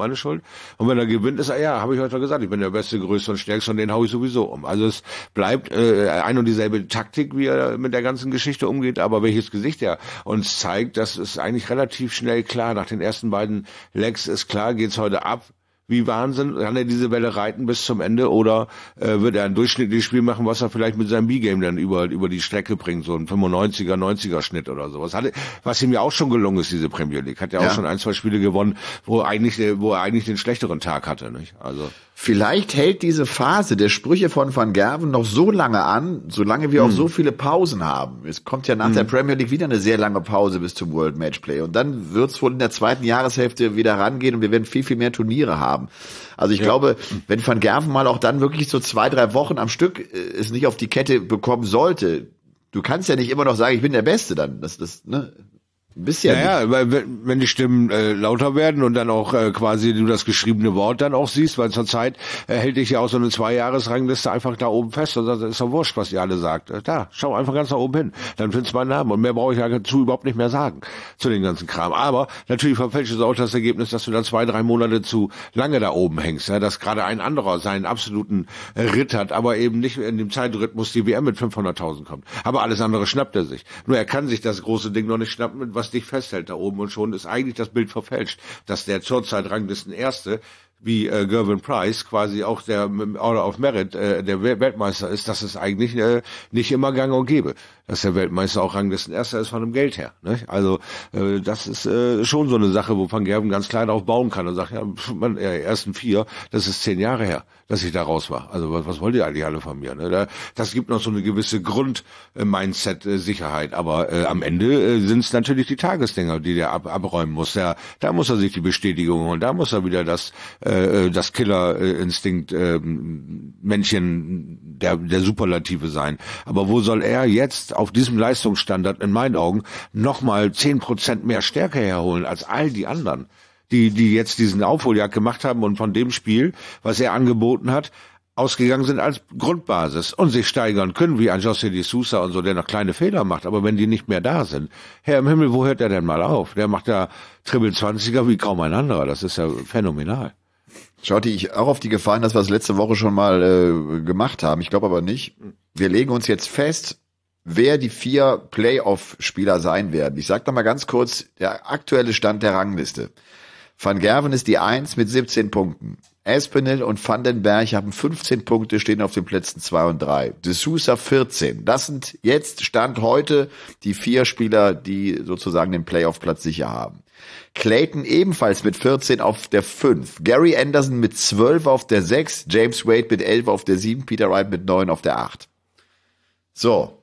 Und wenn er gewinnt, ist er, ja, habe ich heute gesagt, ich bin der Beste, Größte und Stärkste und den hau ich sowieso um. Also es bleibt ein und dieselbe Taktik, wie er mit der ganzen Geschichte umgeht, aber welches Gesicht er uns zeigt, das ist eigentlich relativ schnell klar. Nach den ersten beiden Legs ist klar, geht's heute ab. Wie Wahnsinn, kann er diese Welle reiten bis zum Ende oder wird er ein durchschnittliches Spiel machen, was er vielleicht mit seinem B-Game dann über die Strecke bringt, so ein 95er, 90er Schnitt oder sowas. Was ihm ja auch schon gelungen ist, diese Premier League. Hat ja auch schon 1-2 Spiele gewonnen, wo er eigentlich den schlechteren Tag hatte, nicht? Also. Vielleicht hält diese Phase der Sprüche von Van Gerwen noch so lange an, solange wir auch so viele Pausen haben. Es kommt ja nach der Premier League wieder eine sehr lange Pause bis zum World Matchplay. Und dann wird's wohl in der zweiten Jahreshälfte wieder rangehen und wir werden viel, viel mehr Turniere haben. Also ich glaube, wenn Van Gerwen mal auch dann wirklich so 2-3 Wochen am Stück es nicht auf die Kette bekommen sollte, du kannst ja nicht immer noch sagen, ich bin der Beste dann. Ne? Bisschen. Ja, weil wenn die Stimmen lauter werden und dann auch quasi du das geschriebene Wort dann auch siehst, weil zurzeit hält dich ja auch so eine 2-Jahres-Rangliste einfach da oben fest und sagt, das ist doch wurscht, was ihr alle sagt. Da, schau einfach ganz nach oben hin, dann findest du meinen Namen und mehr brauche ich ja dazu überhaupt nicht mehr sagen, zu den ganzen Kram. Aber natürlich verfälscht es auch das Ergebnis, dass du dann 2-3 Monate zu lange da oben hängst, ja, dass gerade ein anderer seinen absoluten Ritt hat, aber eben nicht in dem Zeitrhythmus die WM mit 500.000 kommt. Aber alles andere schnappt er sich. Nur er kann sich das große Ding noch nicht schnappen, was dich festhält da oben und schon ist eigentlich das Bild verfälscht, dass der zurzeit Ranglisten-Erste wie Gervin Price quasi auch der Order of Merit der Weltmeister ist, dass es eigentlich nicht immer gang und gäbe, dass der Weltmeister auch Ranglisten-Erster ist von dem Geld her. Nicht? Also das ist schon so eine Sache, wo Van Gerwen ganz klein darauf bauen kann und sagt, ja, ersten 4, das ist 10 Jahre her, dass ich da raus war. Also was wollt ihr eigentlich alle von mir? Ne? Das gibt noch so eine gewisse Grund-Mindset-Sicherheit, aber am Ende sind es natürlich die Tagesdinger, die der abräumen muss. Da muss er sich die Bestätigung holen, da muss er wieder das Killer-Instinkt Männchen der Superlative sein. Aber wo soll er jetzt auf diesem Leistungsstandard in meinen Augen nochmal 10% mehr Stärke herholen als all die anderen, die jetzt diesen Aufholjagd gemacht haben und von dem Spiel, was er angeboten hat, ausgegangen sind als Grundbasis und sich steigern können, wie ein José de Sousa und so, der noch kleine Fehler macht. Aber wenn die nicht mehr da sind, Herr im Himmel, wo hört er denn mal auf? Der macht ja Triple 20er wie kaum ein anderer. Das ist ja phänomenal. Schaut ich auch auf die Gefahren, dass wir es letzte Woche schon mal gemacht haben. Ich glaube aber nicht. Wir legen uns jetzt fest, wer die 4 Playoff-Spieler sein werden. Ich sage da mal ganz kurz, der aktuelle Stand der Rangliste. Van Gerwen ist die 1 mit 17 Punkten. Aspinall und Vandenberg haben 15 Punkte, stehen auf den Plätzen 2 und 3. De Sousa 14. Das sind jetzt Stand heute die 4 Spieler, die sozusagen den Playoff-Platz sicher haben. Clayton ebenfalls mit 14 auf der 5. Gary Anderson mit 12 auf der 6. James Wade mit 11 auf der 7. Peter Wright mit 9 auf der 8. So.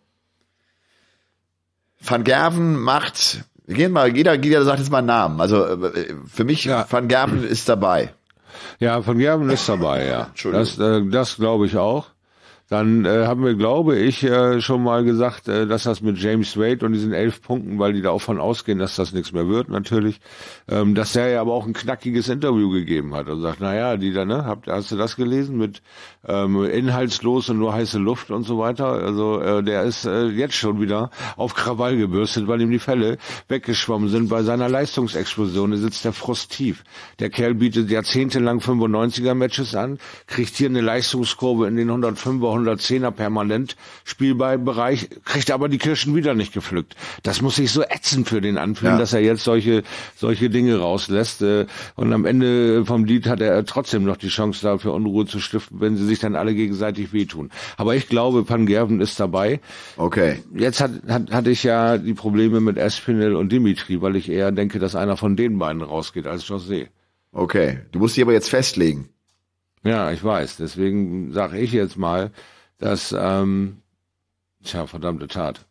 Van Gerwen macht, jeder sagt jetzt mal einen Namen. Also für mich, Van Gerwen ist dabei. Ja, Van Gerwen ist dabei, ja. Das glaube ich auch. Dann haben wir, glaube ich, schon mal gesagt, dass das mit James Wade und diesen 11 Punkten, weil die da auch von ausgehen, dass das nichts mehr wird, natürlich, dass der ja aber auch ein knackiges Interview gegeben hat und sagt, naja, hast du das gelesen mit inhaltslos und nur heiße Luft und so weiter? Also der ist jetzt schon wieder auf Krawall gebürstet, weil ihm die Fälle weggeschwommen sind bei seiner Leistungsexplosion. Da sitzt der Frust tief. Der Kerl bietet jahrzehntelang 95er-Matches an, kriegt hier eine Leistungskurve in den 105er, 110er permanent Spielballbereich, kriegt aber die Kirschen wieder nicht gepflückt. Das muss sich so ätzend für den anfühlen, dass er jetzt solche Dinge rauslässt. Und am Ende vom Lied hat er trotzdem noch die Chance, da für Unruhe zu stiften, wenn sie sich dann alle gegenseitig wehtun. Aber ich glaube, Van Gerwen ist dabei. Okay. Jetzt hatte ich ja die Probleme mit Espinel und Dimitri, weil ich eher denke, dass einer von den beiden rausgeht als José. Okay. Du musst dich aber jetzt festlegen. Ja, ich weiß. Deswegen sage ich jetzt mal, dass, verdammte Tat.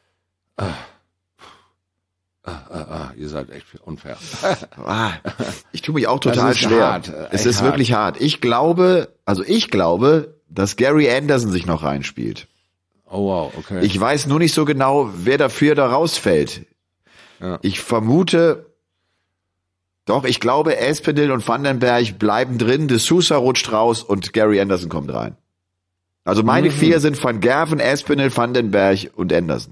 Ihr seid echt unfair. Ich tue mich auch total schwer. Hart, es ist wirklich hart. Ich glaube, dass Gary Anderson sich noch reinspielt. Oh wow, okay. Ich weiß nur nicht so genau, wer dafür da rausfällt. Ja. Ich vermute, ich glaube, Espinel und Vandenberg bleiben drin, De Sousa rutscht raus und Gary Anderson kommt rein. Also meine 4 sind Van Gerwen, Espinel, Vandenberg und Anderson.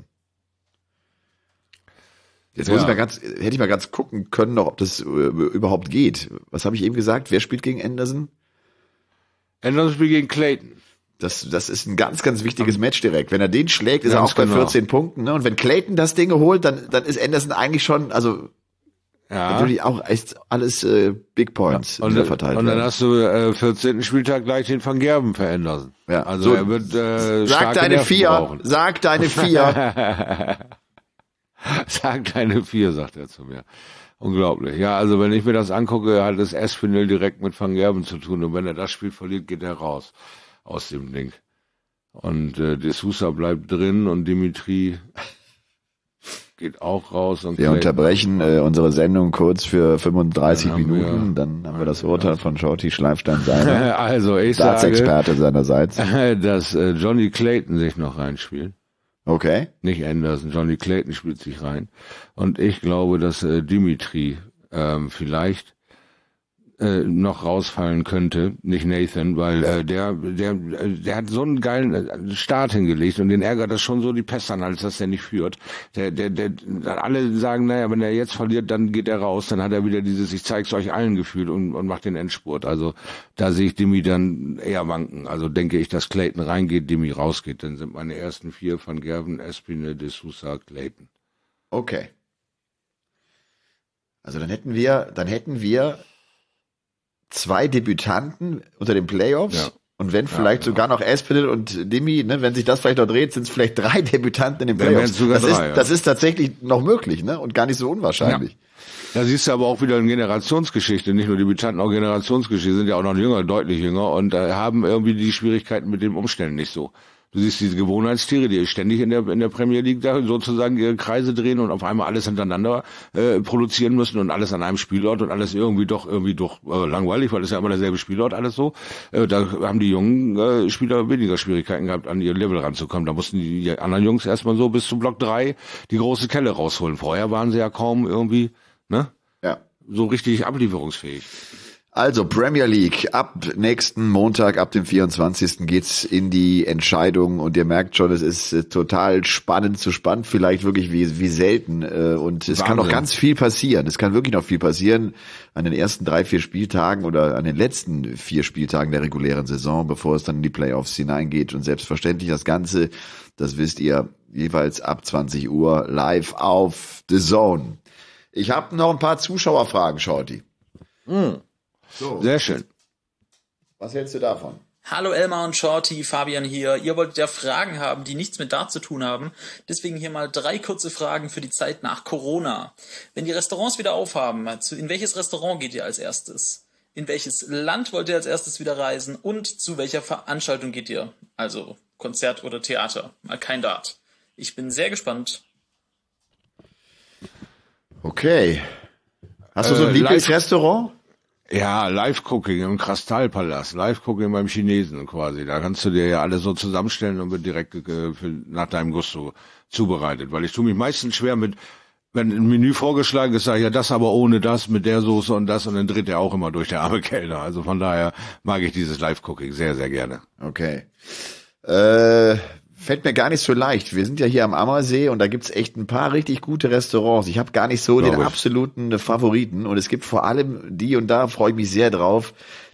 Jetzt hätte ich mal ganz gucken können, noch, ob das überhaupt geht. Was habe ich eben gesagt? Wer spielt gegen Anderson? Anderson spielt gegen Clayton. Das ist ein ganz, ganz wichtiges Match direkt. Wenn er den schlägt, ist er Ganz auch bei genau. 14 Punkten. Ne? Und wenn Clayton das Ding holt, dann ist Anderson eigentlich schon, natürlich auch echt alles Big Points Und, die da verteilt und dann werden. hast du 14. Spieltag gleich den Van Gerwen verändern. Ja. Also So, er wird Sag deine 4. brauchen. Sag deine 4. Sag deine 4, sagt er zu mir. Unglaublich. Ja, also wenn ich mir das angucke, hat es Espinel direkt mit Van Gerwen zu tun. Und wenn er das Spiel verliert, geht er raus aus dem Ding. Und De Sousa bleibt drin und Dimitri geht auch raus. Und Wir unterbrechen unsere Sendung kurz für 35 Dann haben Minuten. Dann haben wir das Urteil von Shorty Schleifstein-Seiner, Also ich sage, Staatsexperte seinerseits. dass Johnny Clayton sich noch reinspielt. Okay. Nicht Anderson, Johnny Clayton spielt sich rein. Und ich glaube, dass Dimitri vielleicht noch rausfallen könnte, nicht Nathan, weil der hat so einen geilen Start hingelegt und den ärgert das schon so die Pest an, als dass der nicht führt. Alle sagen, naja, wenn er jetzt verliert, dann geht er raus, dann hat er wieder dieses ich zeig's euch allen Gefühl und macht den Endspurt. Also da sehe ich Dimi dann eher wanken. Also denke ich, dass Clayton reingeht, Dimi rausgeht. Dann sind meine ersten 4 Van Gerwen, Espinel, De Sousa, Clayton. Okay. Also dann hätten wir 2 Debütanten unter den Playoffs. Ja. Und wenn vielleicht sogar noch Espinel und Dimi, ne, wenn sich das vielleicht noch dreht, sind es vielleicht 3 Debütanten in den Dann Playoffs. wären's sogar 3, Das ist tatsächlich noch möglich, ne? Und gar nicht so unwahrscheinlich. Da siehst du aber auch wieder eine Generationsgeschichte, nicht nur Debütanten, auch Generationsgeschichte, sind ja auch noch jünger, deutlich jünger und haben irgendwie die Schwierigkeiten mit dem Umstellen nicht so. Du siehst diese Gewohnheitstiere, die ständig in der Premier League da sozusagen ihre Kreise drehen und auf einmal alles hintereinander produzieren müssen und alles an einem Spielort und alles irgendwie doch langweilig, weil es ja immer derselbe Spielort alles so. Da haben die jungen Spieler weniger Schwierigkeiten gehabt, an ihr Level ranzukommen. Da mussten die anderen Jungs erstmal so bis zum Block 3 die große Kelle rausholen. Vorher waren sie ja kaum irgendwie, ne? Ja. So richtig ablieferungsfähig. Also Premier League, ab nächsten Montag, ab dem 24. geht's in die Entscheidung und ihr merkt schon, es ist total spannend vielleicht wirklich wie selten und es kann noch ganz viel passieren. Es kann wirklich noch viel passieren an den ersten 3-4 Spieltagen oder an den letzten 4 Spieltagen der regulären Saison, bevor es dann in die Playoffs hineingeht und selbstverständlich das Ganze, das wisst ihr, jeweils ab 20 Uhr live auf The Zone. Ich habe noch ein paar Zuschauerfragen, Shorty. So. Sehr schön. Was hältst du davon? Hallo Elmar und Shorty, Fabian hier. Ihr wolltet ja Fragen haben, die nichts mit Dart zu tun haben. Deswegen hier mal 3 kurze Fragen für die Zeit nach Corona. Wenn die Restaurants wieder aufhaben, in welches Restaurant geht ihr als erstes? In welches Land wollt ihr als erstes wieder reisen? Und zu welcher Veranstaltung geht ihr? Also Konzert oder Theater, mal kein Dart. Ich bin sehr gespannt. Okay. Hast du so ein Lieblingsrestaurant? Ja, Live-Cooking im Kristallpalast, Live-Cooking beim Chinesen quasi. Da kannst du dir ja alles so zusammenstellen und wird direkt nach deinem Gusto zubereitet. Weil ich tue mich meistens schwer mit, wenn ein Menü vorgeschlagen ist, sage ich ja das aber ohne das, mit der Soße und das und dann dreht der auch immer durch, der arme Kellner. Also von daher mag ich dieses Live-Cooking sehr, sehr gerne. Okay. Fällt mir gar nicht so leicht. Wir sind ja hier am Ammersee und da gibt's echt ein paar richtig gute Restaurants. Ich habe gar nicht so den absoluten Favoriten und es gibt vor allem die und da freue ich mich sehr drauf.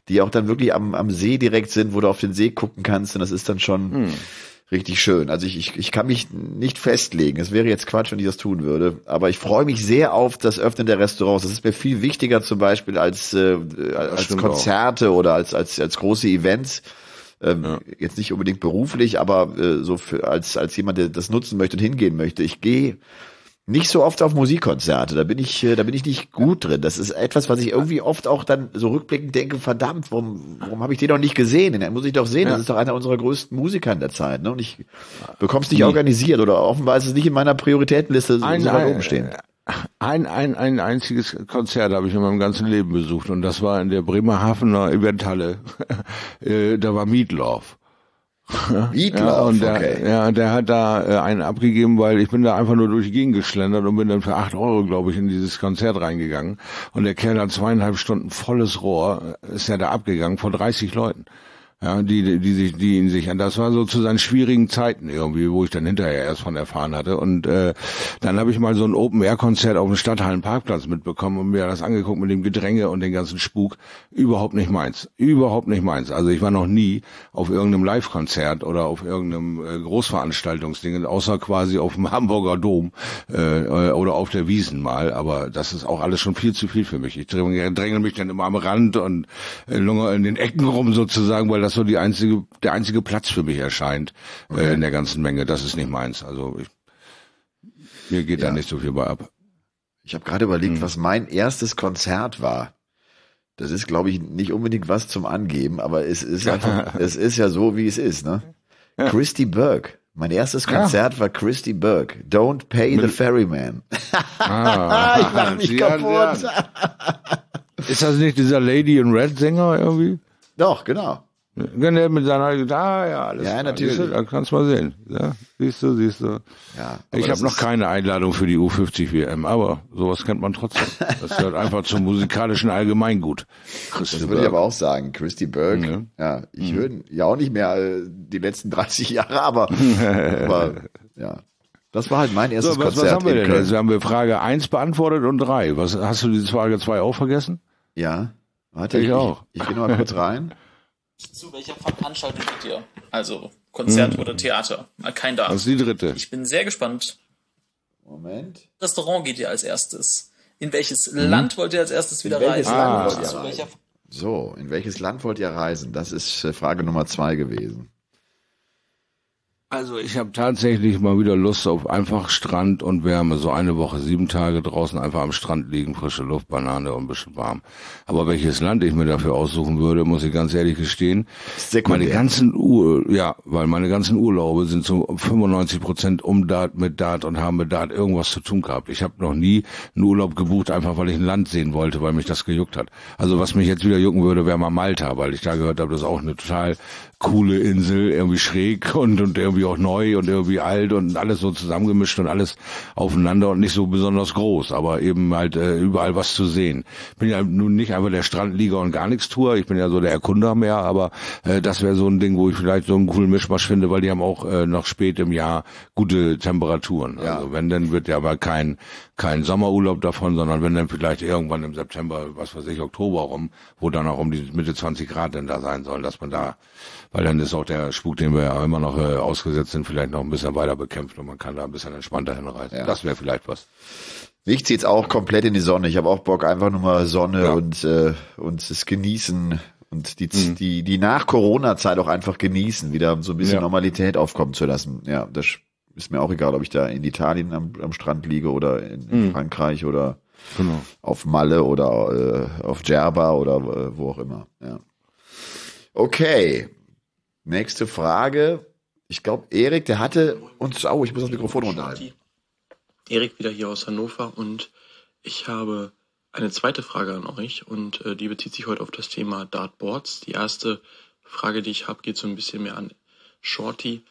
die auch dann wirklich am See direkt sind, wo du auf den See gucken kannst und das ist dann schon richtig schön. Also ich kann mich nicht festlegen. Es wäre jetzt Quatsch, wenn ich das tun würde. Aber ich freue mich sehr auf das Öffnen der Restaurants. Das ist mir viel wichtiger zum Beispiel als Konzerte auch. Oder als große Events. Jetzt nicht unbedingt beruflich, aber so als jemand, der das nutzen möchte und hingehen möchte. Ich gehe nicht so oft auf Musikkonzerte, da bin ich nicht gut drin. Das ist etwas, was ich irgendwie oft auch dann so rückblickend denke, verdammt, warum habe ich den noch nicht gesehen? Den muss ich doch sehen, das ist doch einer unserer größten Musiker in der Zeit. Ne? Und ich bekomme es nicht organisiert oder offenbar ist es nicht in meiner Prioritätenliste so weit oben stehen. Ein einziges Konzert habe ich in meinem ganzen Leben besucht und das war in der Bremerhavener Eventhalle. Da war Meatloaf. Meatloaf, okay. Der hat da einen abgegeben, weil ich bin da einfach nur durch die Gegend geschlendert und bin dann für 8 €, glaube ich, in dieses Konzert reingegangen. Und der Kerl hat 2,5 Stunden volles Rohr, ist ja da abgegangen vor 30 Leuten. Ja, die ihn sich an. Das war so zu seinen schwierigen Zeiten irgendwie, wo ich dann hinterher erst von erfahren hatte. Und dann habe ich mal so ein Open-Air-Konzert auf dem Stadthallenparkplatz mitbekommen und mir das angeguckt mit dem Gedränge und den ganzen Spuk. Überhaupt nicht meins. Überhaupt nicht meins. Also ich war noch nie auf irgendeinem Live-Konzert oder auf irgendeinem Großveranstaltungsding, außer quasi auf dem Hamburger Dom oder auf der Wiesn mal. Aber das ist auch alles schon viel zu viel für mich. Ich dränge mich dann immer am Rand und in den Ecken rum sozusagen, weil das so der einzige Platz für mich erscheint in der ganzen Menge. Das ist nicht meins. Also mir geht da nicht so viel bei ab. Ich habe gerade überlegt, was mein erstes Konzert war. Das ist, glaube ich, nicht unbedingt was zum Angeben, aber es ist einfach, es ist ja so, wie es ist, ne? Ja. Christy Burke. Mein erstes Konzert war Christy Burke. Don't Pay the Ferryman. Ich mach mich kaputt. Ist das nicht dieser Lady in Red Sänger irgendwie? Doch, genau. Mit seiner Gitarre, ja, alles. Ja, natürlich. Da kannst du mal sehen. Ja, siehst du. Ja, ich habe noch keine Einladung für die U50 WM, aber sowas kennt man trotzdem. Das gehört einfach zum musikalischen Allgemeingut. Das würde ich aber auch sagen. Christy Burke, ja, ich höre ja auch nicht mehr die letzten 30 Jahre, aber ja. Das war halt mein erstes Konzert. Was haben wir denn jetzt? Haben wir Frage 1 beantwortet und 3. Was, hast du die Frage 2 auch vergessen? Ja. Warte, ich auch. Ich gehe noch mal kurz rein. Zu welcher Veranstaltung geht ihr? Also Konzert oder Theater? Kein Darf. Das ist die dritte. Ich bin sehr gespannt. Moment. Restaurant geht ihr als erstes? In welches Land wollt ihr als erstes wieder reisen? So, in welches Land wollt ihr reisen? Das ist Frage Nummer 2 gewesen. Also ich habe tatsächlich mal wieder Lust auf einfach Strand und Wärme. So eine Woche, 7 Tage draußen einfach am Strand liegen, frische Luft, Banane und ein bisschen warm. Aber welches Land ich mir dafür aussuchen würde, muss ich ganz ehrlich gestehen. Meine ganzen Urlaube sind zu 95% mit Dart und haben mit Dart irgendwas zu tun gehabt. Ich habe noch nie einen Urlaub gebucht, einfach weil ich ein Land sehen wollte, weil mich das gejuckt hat. Also was mich jetzt wieder jucken würde, wäre mal Malta, weil ich da gehört habe, das ist auch eine total coole Insel, irgendwie schräg und irgendwie auch neu und irgendwie alt und alles so zusammengemischt und alles aufeinander und nicht so besonders groß, aber eben halt überall was zu sehen. Bin ja nun nicht einfach der Strandlieger und gar nichts Tour, ich bin ja so der Erkunder mehr, aber das wäre so ein Ding, wo ich vielleicht so einen coolen Mischmasch finde, weil die haben auch noch spät im Jahr gute Temperaturen. Ja. Also wenn, dann wird ja aber kein Sommerurlaub davon, sondern wenn dann vielleicht irgendwann im September, was weiß ich, Oktober rum, wo dann auch um die Mitte 20 Grad denn da sein sollen, dass man da, weil dann ist auch der Spuk, den wir ja immer noch ausgesetzt sind, vielleicht noch ein bisschen weiter bekämpft und man kann da ein bisschen entspannter hinreisen. Ja. Das wäre vielleicht was. Mich zieht's auch komplett in die Sonne. Ich habe auch Bock, einfach nur mal Sonne und das Genießen und die Nach-Corona-Zeit auch einfach genießen, wieder so ein bisschen Normalität aufkommen zu lassen. Ja, das ist mir auch egal, ob ich da in Italien am Strand liege oder in Frankreich oder auf Malle oder auf Djerba oder wo auch immer. Ja. Okay, nächste Frage. Ich glaube, Erik, der hatte uns... ich muss das Mikrofon runterhalten. Erik wieder hier aus Hannover und ich habe eine zweite Frage an euch und die bezieht sich heute auf das Thema Dartboards. Die erste Frage, die ich habe, geht so ein bisschen mehr an Shorty.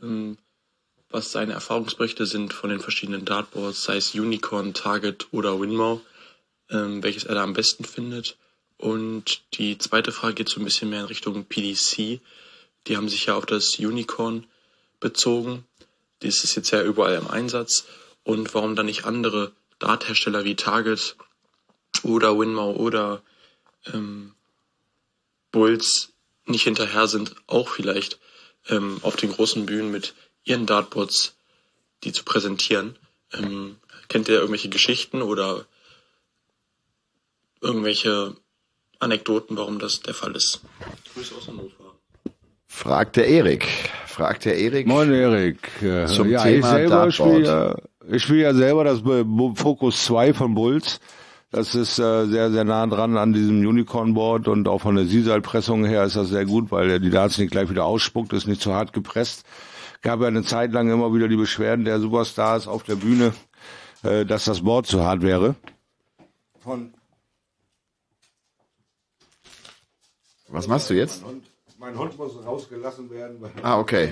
Was seine Erfahrungsberichte sind von den verschiedenen Dartboards, sei es Unicorn, Target oder Winmau, welches er da am besten findet. Und die zweite Frage geht so ein bisschen mehr in Richtung PDC. Die haben sich ja auf das Unicorn bezogen. Das ist jetzt ja überall im Einsatz. Und warum dann nicht andere Darthersteller wie Target oder Winmau oder Bulls nicht hinterher sind, auch vielleicht auf den großen Bühnen mit ihren Dartboards die zu präsentieren. Kennt ihr irgendwelche Geschichten oder irgendwelche Anekdoten, warum das der Fall ist? Grüße aus Hannover. Fragt der Erik. Moin Erik. Zum ja, Thema Dartboard. Ich spiele ja selber das Focus 2 von Bulls. Das ist sehr, sehr nah dran an diesem Unicorn-Board und auch von der Sisal-Pressung her ist das sehr gut, weil die Darts nicht gleich wieder ausspuckt, ist nicht zu hart gepresst. Gab ja eine Zeit lang immer wieder die Beschwerden der Superstars auf der Bühne, dass das Board zu hart wäre. Was machst du jetzt? Mein Hund muss rausgelassen werden. Okay.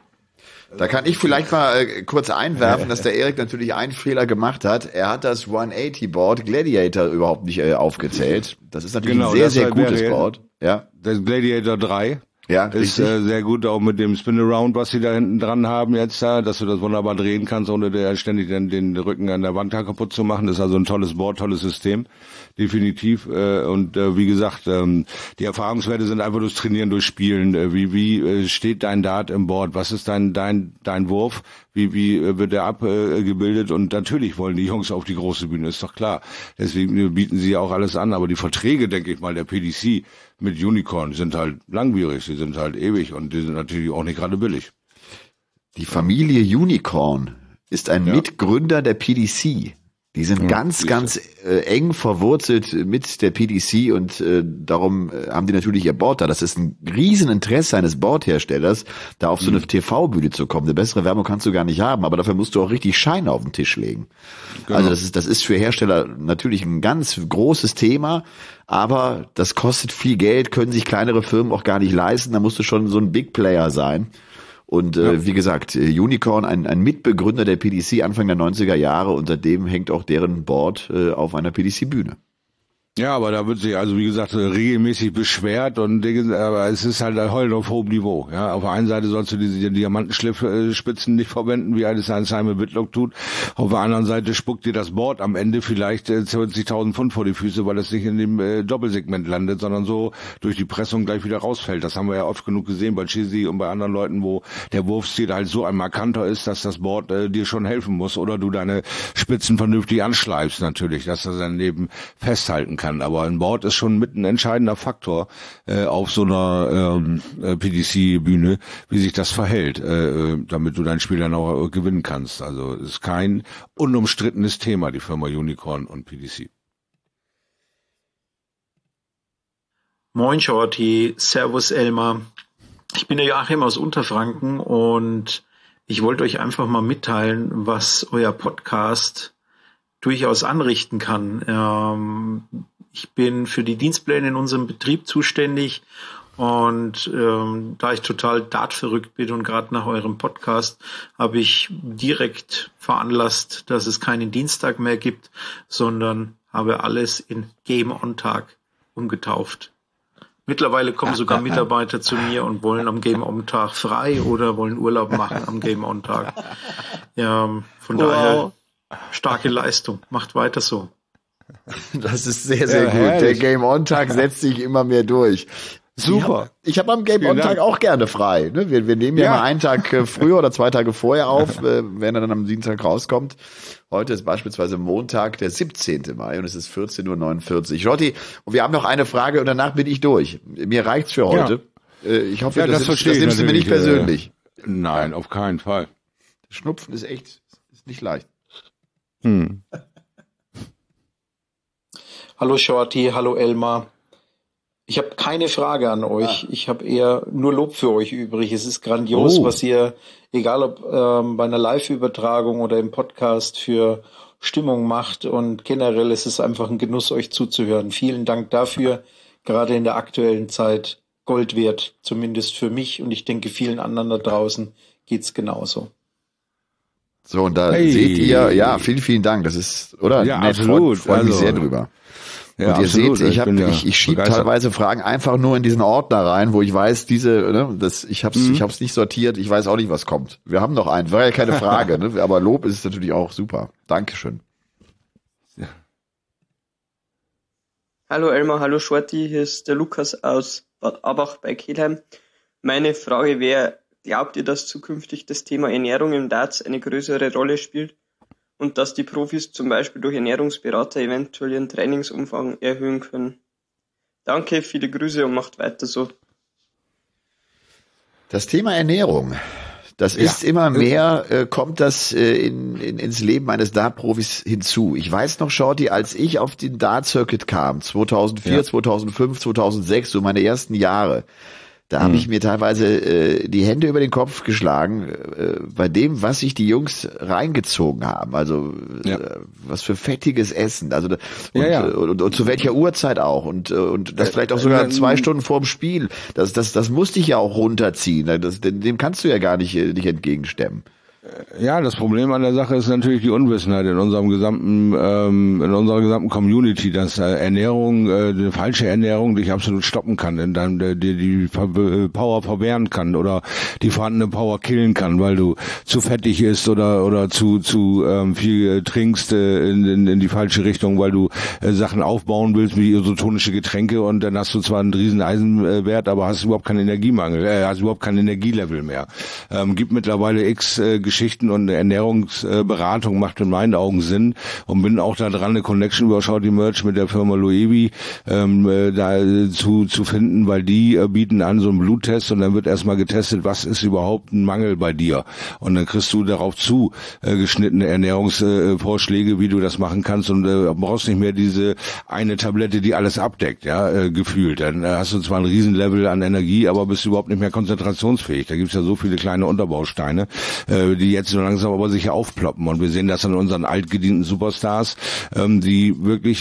Da kann ich vielleicht mal kurz einwerfen, dass der Erik natürlich einen Fehler gemacht hat. Er hat das 180-Board Gladiator überhaupt nicht aufgezählt. Das ist natürlich ein sehr, sehr gutes Board. Ja. Das Gladiator 3. Ja, ist sehr gut, auch mit dem Spin-Around, was sie da hinten dran haben jetzt da, dass du das wunderbar drehen kannst, ohne dir ständig den Rücken an der Wand kaputt zu machen. Das ist also ein tolles Board, tolles System, definitiv. Und wie gesagt, die Erfahrungswerte sind einfach durchs Trainieren, durch Spielen. Wie steht dein Dart im Board? Was ist dein Wurf? Wie wird der abgebildet? Und natürlich wollen die Jungs auf die große Bühne, ist doch klar. Deswegen bieten sie ja auch alles an. Aber die Verträge, denke ich mal, der PDC mit Unicorn sind halt langwierig, sie sind halt ewig und die sind natürlich auch nicht gerade billig. Die Familie Unicorn ist ein Mitgründer der PDC. Die sind ganz eng verwurzelt mit der PDC und darum haben die natürlich ihr Board da. Das ist ein Rieseninteresse eines Boardherstellers, da auf so eine TV-Bühne zu kommen. Eine bessere Werbung kannst du gar nicht haben, aber dafür musst du auch richtig Scheine auf den Tisch legen. Genau. Also das ist für Hersteller natürlich ein ganz großes Thema, aber das kostet viel Geld, können sich kleinere Firmen auch gar nicht leisten. Da musst du schon so ein Big Player sein. Und wie gesagt, Unicorn, ein Mitbegründer der PDC Anfang der 90er Jahre, unter dem hängt auch deren Board auf einer PDC-Bühne. Ja, aber da wird sich also, wie gesagt, regelmäßig beschwert und aber es ist halt Heulen auf hohem Niveau. Ja, auf der einen Seite sollst du diese Diamantenspitzen nicht verwenden, wie alles ein Simon Whitlock tut. Auf der anderen Seite spuckt dir das Board am Ende vielleicht 20.000 Pfund vor die Füße, weil es nicht in dem Doppelsegment landet, sondern so durch die Pressung gleich wieder rausfällt. Das haben wir ja oft genug gesehen bei Chizzy und bei anderen Leuten, wo der Wurfstil halt so ein markanter ist, dass das Board dir schon helfen muss oder du deine Spitzen vernünftig anschleifst natürlich, dass das dann eben festhalten kann. Aber ein Board ist schon mit ein entscheidender Faktor auf so einer PDC-Bühne, wie sich das verhält, damit du dein Spiel dann auch gewinnen kannst. Also es ist kein unumstrittenes Thema, die Firma Unicorn und PDC. Moin Shorty, Servus Elmar. Ich bin der Joachim aus Unterfranken und ich wollte euch einfach mal mitteilen, was euer Podcast durchaus anrichten kann. Ich bin für die Dienstpläne in unserem Betrieb zuständig und da ich total dartverrückt bin und gerade nach eurem Podcast habe ich direkt veranlasst, dass es keinen Dienstag mehr gibt, sondern habe alles in Game-On-Tag umgetauft. Mittlerweile kommen sogar Mitarbeiter zu mir und wollen am Game-On-Tag frei oder wollen Urlaub machen am Game-On-Tag. Ja, von daher starke Leistung. Macht weiter so. Das ist sehr, sehr gut. Herrlich. Der Game-On-Tag setzt sich immer mehr durch. Super. Ich hab am Game-On-Tag auch gerne frei. Ne? Wir nehmen ja mal einen Tag früher oder 2 Tage vorher auf, wenn er dann am Dienstag rauskommt. Heute ist beispielsweise Montag, der 17. Mai und es ist 14:49 Uhr. Schotti, und wir haben noch eine Frage und danach bin ich durch. Mir reicht's für heute. Ja. Ich hoffe, das nimmst du mir nicht persönlich. Nein, auf keinen Fall. Schnupfen ist nicht leicht. Hallo Shorty, hallo Elmar. Ich habe keine Frage an euch. Ich habe eher nur Lob für euch übrig. Es ist grandios, was ihr, egal ob bei einer Live-Übertragung oder im Podcast, für Stimmung macht. Und generell ist es einfach ein Genuss, euch zuzuhören. Vielen Dank dafür. Gerade in der aktuellen Zeit Gold wert, zumindest für mich. Und ich denke, vielen anderen da draußen geht's genauso. So, und da seht ihr, ja, vielen, vielen Dank. Das ist, oder? Ja, absolut. Freut mich sehr drüber. Ja, und ihr seht, ich schiebe teilweise Fragen einfach nur in diesen Ordner rein, wo ich weiß, ich hab's nicht sortiert, ich weiß auch nicht, was kommt. Wir haben noch einen, war ja keine Frage, ne? Aber Lob ist natürlich auch super. Dankeschön. Ja. Hallo Elmar, hallo Shorty, hier ist der Lukas aus Bad Abach bei Kelheim. Meine Frage wäre, glaubt ihr, dass zukünftig das Thema Ernährung im Darts eine größere Rolle spielt und dass die Profis zum Beispiel durch Ernährungsberater eventuell ihren Trainingsumfang erhöhen können? Danke, viele Grüße und macht weiter so. Das Thema Ernährung, das ist immer mehr, kommt das ins Leben eines Dart-Profis hinzu. Ich weiß noch, Shorty, als ich auf den Dart-Circuit kam, 2004, 2005, 2006, so meine ersten Jahre, da habe ich mir teilweise die Hände über den Kopf geschlagen, bei dem, was sich die Jungs reingezogen haben. Also was für fettiges Essen. Also und zu welcher Uhrzeit auch. Und das vielleicht auch sogar 2 Stunden vorm Spiel. Das musste ich ja auch runterziehen. Dem kannst du ja gar nicht entgegenstemmen. Ja, das Problem an der Sache ist natürlich die Unwissenheit in unserer gesamten Community, dass Ernährung, eine falsche Ernährung dich absolut stoppen kann, in deinem, die Power verwehren kann oder die vorhandene Power killen kann, weil du zu fettig isst oder zu viel trinkst in die falsche Richtung, weil du Sachen aufbauen willst wie isotonische Getränke und dann hast du zwar einen riesen Eisenwert, aber hast überhaupt keinen Energiemangel, hast überhaupt kein Energielevel mehr. Gibt mittlerweile x Geschichten und eine Ernährungsberatung macht in meinen Augen Sinn und bin auch da dran, eine Connection über Shorty Merch mit der Firma Loewi da zu finden, weil die bieten an so einen Bluttest und dann wird erstmal getestet, was ist überhaupt ein Mangel bei dir und dann kriegst du darauf geschnittene Ernährungsvorschläge, wie du das machen kannst und brauchst nicht mehr diese eine Tablette, die alles abdeckt, gefühlt. Dann hast du zwar ein Riesenlevel an Energie, aber bist überhaupt nicht mehr konzentrationsfähig. Da gibt's ja so viele kleine Unterbausteine, die jetzt so langsam aber sicher aufploppen. Und wir sehen das an unseren altgedienten Superstars, die wirklich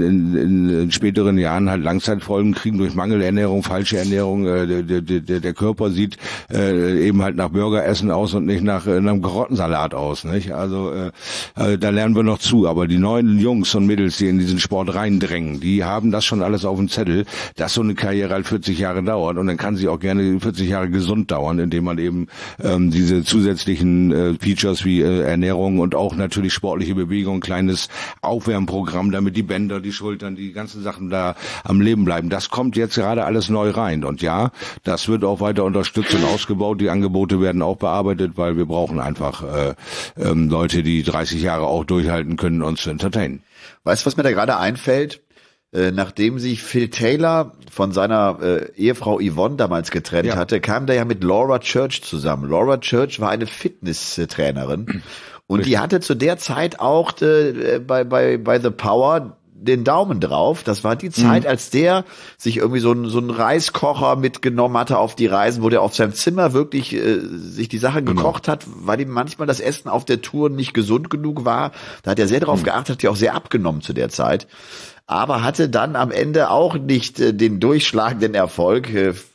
in späteren Jahren halt Langzeitfolgen kriegen durch Mangelernährung, falsche Ernährung. Der Körper sieht eben halt nach Burgeressen aus und nicht nach einem Karottensalat aus. Nicht? Also da lernen wir noch zu. Aber die neuen Jungs und Mädels, die in diesen Sport reindrängen, die haben das schon alles auf dem Zettel, dass so eine Karriere halt 40 Jahre dauert. Und dann kann sie auch gerne 40 Jahre gesund dauern, indem man eben diese zusätzlichen Features wie Ernährung und auch natürlich sportliche Bewegung, kleines Aufwärmprogramm, damit die Bänder, die Schultern, die ganzen Sachen da am Leben bleiben. Das kommt jetzt gerade alles neu rein. Und ja, das wird auch weiter unterstützt und ausgebaut. Die Angebote werden auch bearbeitet, weil wir brauchen einfach Leute, die 30 Jahre auch durchhalten können, uns zu entertainen. Weißt du, was mir da gerade einfällt? Nachdem sich Phil Taylor von seiner Ehefrau Yvonne damals getrennt hatte, kam der ja mit Laura Church zusammen. Laura Church war eine Fitnesstrainerin und die hatte zu der Zeit auch bei The Power den Daumen drauf. Das war die Zeit, als der sich irgendwie so einen Reiskocher mitgenommen hatte auf die Reisen, wo der auf seinem Zimmer wirklich sich die Sachen gekocht hat, weil ihm manchmal das Essen auf der Tour nicht gesund genug war. Da hat er sehr darauf geachtet, hat ja auch sehr abgenommen zu der Zeit. Aber hatte dann am Ende auch nicht den durchschlagenden Erfolg.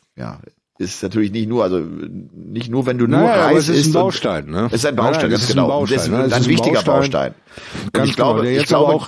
Ist natürlich nicht nur, wenn du nur Reis isst. Es ist ein Baustein, ne? Es ist ein Baustein, ganz genau. Das ist ein wichtiger Baustein. Ganz genau. Ich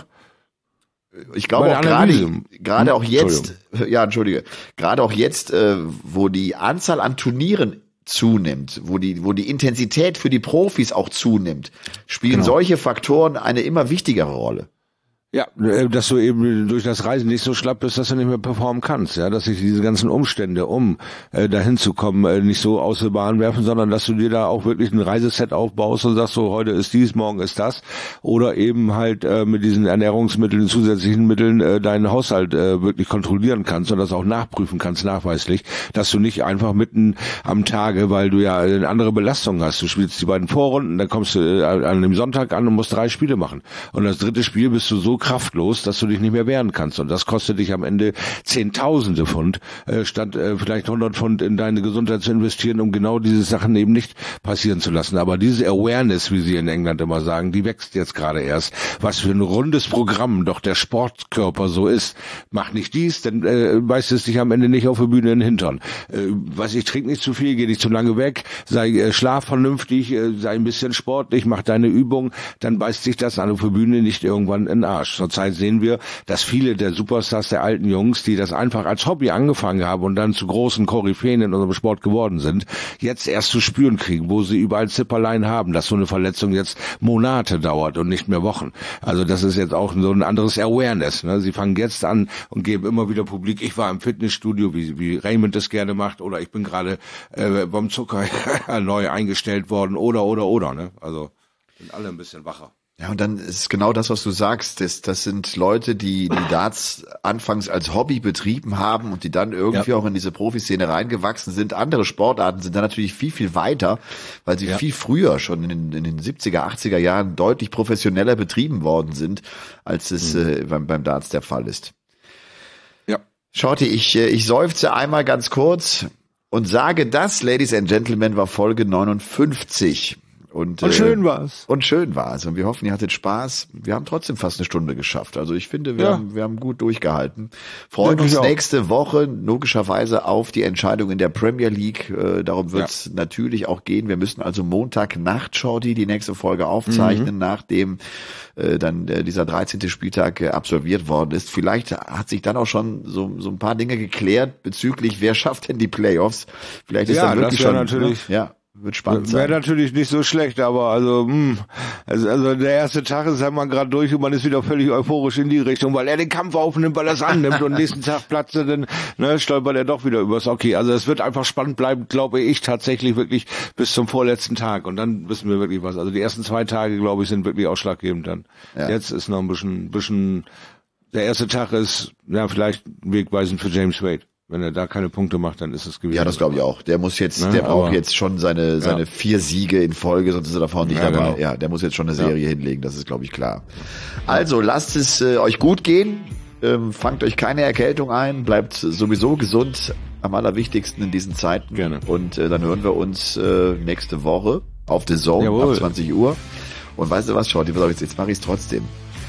glaube auch gerade auch jetzt, gerade auch jetzt, wo die Anzahl an Turnieren zunimmt, wo die Intensität für die Profis auch zunimmt, spielen solche Faktoren eine immer wichtigere Rolle. Ja, dass du eben durch das Reisen nicht so schlapp bist, dass du nicht mehr performen kannst, ja, dass sich diese ganzen Umstände, dahin zu kommen, nicht so aus der Bahn werfen, sondern dass du dir da auch wirklich ein Reiseset aufbaust und sagst so, heute ist dies, morgen ist das, oder eben halt mit diesen Ernährungsmitteln, zusätzlichen Mitteln deinen Haushalt wirklich kontrollieren kannst und das auch nachprüfen kannst, nachweislich, dass du nicht einfach mitten am Tage, weil du ja eine andere Belastung hast, du spielst die beiden Vorrunden, dann kommst du an dem Sonntag an und musst 3 Spiele machen und das 3. Spiel bist du so kraftlos, dass du dich nicht mehr wehren kannst. Und das kostet dich am Ende Zehntausende Pfund, statt vielleicht 100 Pfund in deine Gesundheit zu investieren, um genau diese Sachen eben nicht passieren zu lassen. Aber diese Awareness, wie sie in England immer sagen, die wächst jetzt gerade erst. Was für ein rundes Programm doch der Sportkörper so ist. Mach nicht dies, dann beißt es dich am Ende nicht auf der Bühne in den Hintern. Ich trinke nicht zu viel, geh nicht zu lange weg, schlaf vernünftig, sei ein bisschen sportlich, mach deine Übung, dann beißt sich das auf der Bühne nicht irgendwann in den Arsch. zurzeit sehen wir, dass viele der Superstars der alten Jungs, die das einfach als Hobby angefangen haben und dann zu großen Koryphäen in unserem Sport geworden sind, jetzt erst zu spüren kriegen, wo sie überall Zipperlein haben, dass so eine Verletzung jetzt Monate dauert und nicht mehr Wochen. Also das ist jetzt auch so ein anderes Awareness. Ne? Sie fangen jetzt an und geben immer wieder publik, ich war im Fitnessstudio, wie Raymond das gerne macht, oder ich bin gerade beim Zucker neu eingestellt worden, oder. Ne? Also sind alle ein bisschen wacher. Ja, und dann ist genau das, was du sagst. Das sind Leute, die Darts anfangs als Hobby betrieben haben und die dann irgendwie auch in diese Profiszene reingewachsen sind. Andere Sportarten sind dann natürlich viel, viel weiter, weil sie viel früher, schon in den 70er, 80er Jahren deutlich professioneller betrieben worden sind, als es beim Darts der Fall ist. Ja. Shorty, ich seufze einmal ganz kurz und sage, das, Ladies and Gentlemen, war Folge 59. Und schön war's. Und schön war's. Und wir hoffen, ihr hattet Spaß. Wir haben trotzdem fast eine Stunde geschafft. Also ich finde, wir haben gut durchgehalten. Freuen uns nächste Woche logischerweise auf die Entscheidung in der Premier League. Darum wird's natürlich auch gehen. Wir müssen also Montagnacht, Shorty, die nächste Folge aufzeichnen, nachdem dann dieser 13. Spieltag absolviert worden ist. Vielleicht hat sich dann auch schon so ein paar Dinge geklärt bezüglich, wer schafft denn die Playoffs. Vielleicht ist dann wirklich schon natürlich. Wird spannend sein. Wäre natürlich nicht so schlecht, aber also der erste Tag ist halt mal gerade durch und man ist wieder völlig euphorisch in die Richtung, weil er den Kampf aufnimmt, weil er es annimmt und nächsten Tag platzt er dann, stolpert er doch wieder übers Okay. Also es wird einfach spannend bleiben, glaube ich, tatsächlich wirklich bis zum vorletzten Tag und dann wissen wir wirklich was. Also die ersten 2 Tage, glaube ich, sind wirklich ausschlaggebend dann. Ja. Jetzt ist noch ein bisschen, der erste Tag ist vielleicht wegweisend für James Wade. Wenn er da keine Punkte macht, dann ist es gewesen. Ja, das glaube ich auch. Der muss jetzt, der braucht jetzt schon seine 4 Siege in Folge, sonst ist er davon nicht dabei. Genau. Ja, der muss jetzt schon eine Serie hinlegen, das ist, glaube ich, klar. Also, lasst es euch gut gehen, fangt euch keine Erkältung ein, bleibt sowieso gesund, am allerwichtigsten in diesen Zeiten. Gerne. Und dann hören wir uns nächste Woche auf The Zone ab 20 Uhr. Und weißt du was, Shorty, jetzt mache ich es trotzdem.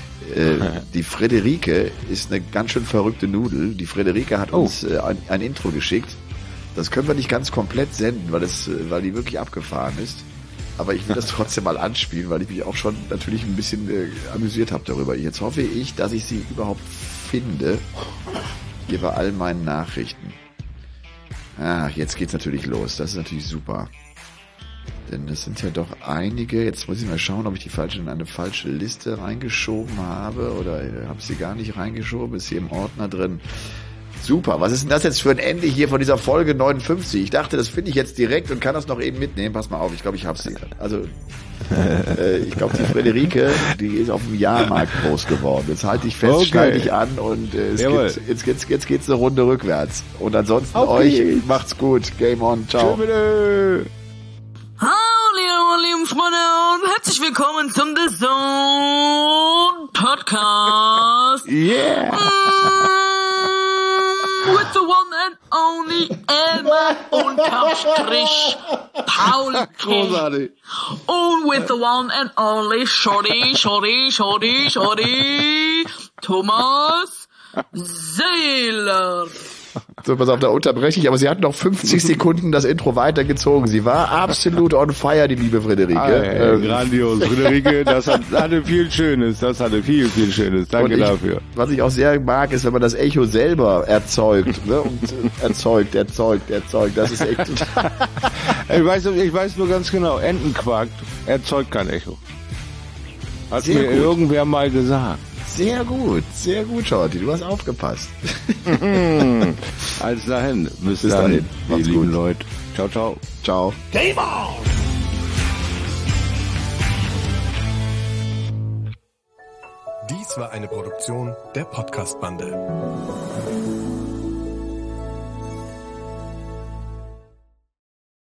Die Friederike ist eine ganz schön verrückte Nudel. Die Friederike hat uns ein Intro geschickt. Das können wir nicht ganz komplett senden, weil die wirklich abgefahren ist. Aber ich will das trotzdem mal anspielen, weil ich mich auch schon natürlich ein bisschen amüsiert habe darüber. Jetzt hoffe ich, dass ich sie überhaupt finde. Hier bei all meinen Nachrichten. Jetzt geht's natürlich los. Das ist natürlich super. Denn es sind ja doch einige, jetzt muss ich mal schauen, ob ich die in eine falsche Liste reingeschoben habe oder habe sie gar nicht reingeschoben, ist hier im Ordner drin. Super, was ist denn das jetzt für ein Ende hier von dieser Folge 59? Ich dachte, das finde ich jetzt direkt und kann das noch eben mitnehmen. Pass mal auf, ich glaube, ich habe sie. Also, ich glaube, die Friederike, die ist auf dem Jahrmarkt groß geworden. Jetzt halte ich fest, schneide ich an und jetzt geht's eine Runde rückwärts. Und ansonsten euch, macht's gut. Game on, ciao. Hallo, liebe Freunde und herzlich willkommen zum The Zone Podcast. Yeah! With the one and only Elmar unterstrich Paul. Großartig. Und with the one and only Shorty Thomas Seeler. So, pass auf, da unterbreche ich, aber sie hat noch 50 Sekunden das Intro weitergezogen. Sie war absolut on fire, die liebe Friederike. Grandios, Friederike, das hatte viel Schönes, viel Schönes. Danke dafür. Was ich auch sehr mag, ist, wenn man das Echo selber erzeugt, ne? Und erzeugt. Das ist echt. Ich weiß nur ganz genau, Entenquark erzeugt kein Echo. Hat mir irgendwer mal gesagt. Sehr gut, Shorty, du hast aufgepasst. Also dahin, bis dahin, die lieben Leute. Ciao, ciao. Ciao. Game on! Dies war eine Produktion der Podcast-Bande.